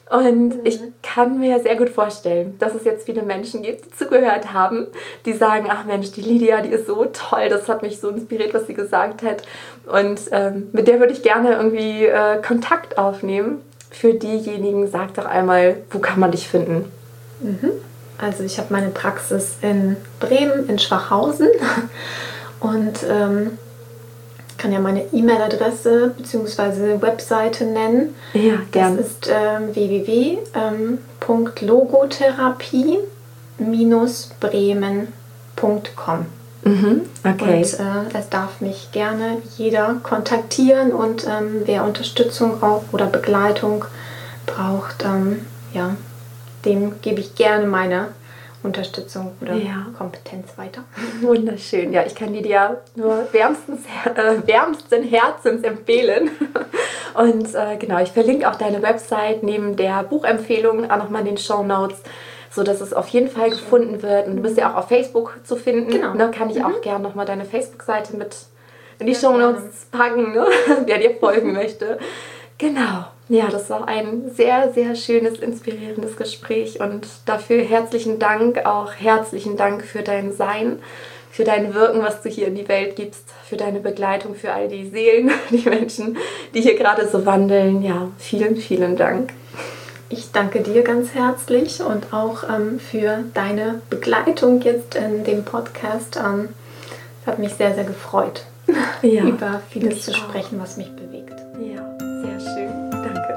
Speaker 1: Und ich kann mir sehr gut vorstellen, dass es jetzt viele Menschen gibt, die zugehört haben, die sagen, ach Mensch, die Lydia, die ist so toll, das hat mich so inspiriert, was sie gesagt hat. Und mit der würde ich gerne irgendwie Kontakt aufnehmen. Für diejenigen, sag doch einmal, wo kann man dich finden?
Speaker 2: Also ich habe meine Praxis in Bremen, in Schwachhausen und kann ja meine E-Mail-Adresse bzw. Webseite nennen.
Speaker 1: Ja, gerne.
Speaker 2: Das ist www.logotherapie-bremen.com.
Speaker 1: Okay.
Speaker 2: Und es darf mich gerne jeder kontaktieren und wer Unterstützung braucht oder Begleitung braucht, dem gebe ich gerne meine Unterstützung oder Kompetenz weiter.
Speaker 1: Wunderschön. Ja, ich kann die dir nur wärmsten Herzens empfehlen. Und genau, ich verlinke auch deine Website neben der Buchempfehlung auch nochmal in den Shownotes, sodass es auf jeden Fall gefunden wird. Und du bist ja auch auf Facebook zu finden.
Speaker 2: Genau.
Speaker 1: Da kann ich auch gerne nochmal deine Facebook-Seite mit in die Shownotes packen, ne? Wer dir folgen möchte. Genau. Ja, das war ein sehr, sehr schönes, inspirierendes Gespräch und dafür herzlichen Dank, auch herzlichen Dank für dein Sein, für dein Wirken, was du hier in die Welt gibst, für deine Begleitung, für all die Seelen, die Menschen, die hier gerade so wandeln. Ja, vielen, vielen Dank.
Speaker 2: Ich danke dir ganz herzlich und auch für deine Begleitung jetzt in dem Podcast. Es hat mich sehr, sehr gefreut, über vieles zu sprechen, was mich bewegt.
Speaker 1: Ja, sehr schön. Danke.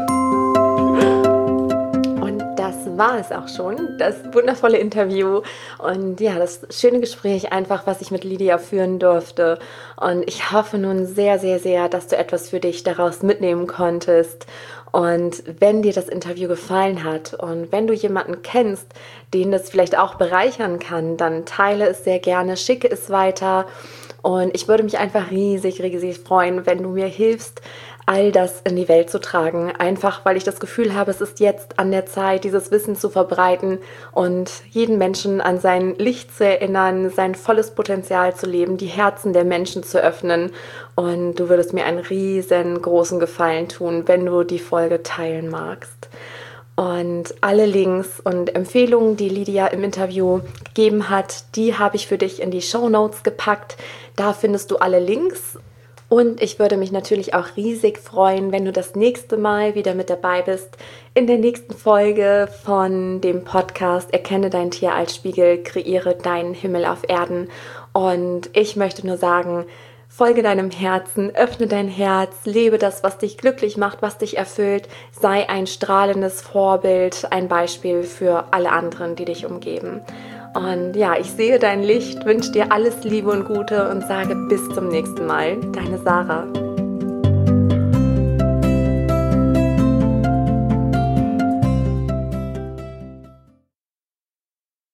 Speaker 1: Und das war es auch schon, das wundervolle Interview und ja, das schöne Gespräch einfach, was ich mit Lydia führen durfte. Und ich hoffe nun sehr, sehr, sehr, dass du etwas für dich daraus mitnehmen konntest. Und wenn dir das Interview gefallen hat und wenn du jemanden kennst, den das vielleicht auch bereichern kann, dann teile es sehr gerne, schicke es weiter. Und ich würde mich einfach riesig, riesig freuen, wenn du mir hilfst, all das in die Welt zu tragen. Einfach, weil ich das Gefühl habe, es ist jetzt an der Zeit, dieses Wissen zu verbreiten und jeden Menschen an sein Licht zu erinnern, sein volles Potenzial zu leben, die Herzen der Menschen zu öffnen. Und du würdest mir einen riesengroßen Gefallen tun, wenn du die Folge teilen magst. Und alle Links und Empfehlungen, die Lydia im Interview gegeben hat, die habe ich für dich in die Shownotes gepackt. Da findest du alle Links. Und ich würde mich natürlich auch riesig freuen, wenn du das nächste Mal wieder mit dabei bist in der nächsten Folge von dem Podcast Erkenne dein Tier als Spiegel, kreiere deinen Himmel auf Erden. Und ich möchte nur sagen, folge deinem Herzen, öffne dein Herz, lebe das, was dich glücklich macht, was dich erfüllt. Sei ein strahlendes Vorbild, ein Beispiel für alle anderen, die dich umgeben. Und ja, ich sehe dein Licht, wünsche dir alles Liebe und Gute und sage bis zum nächsten Mal. Deine Sarah.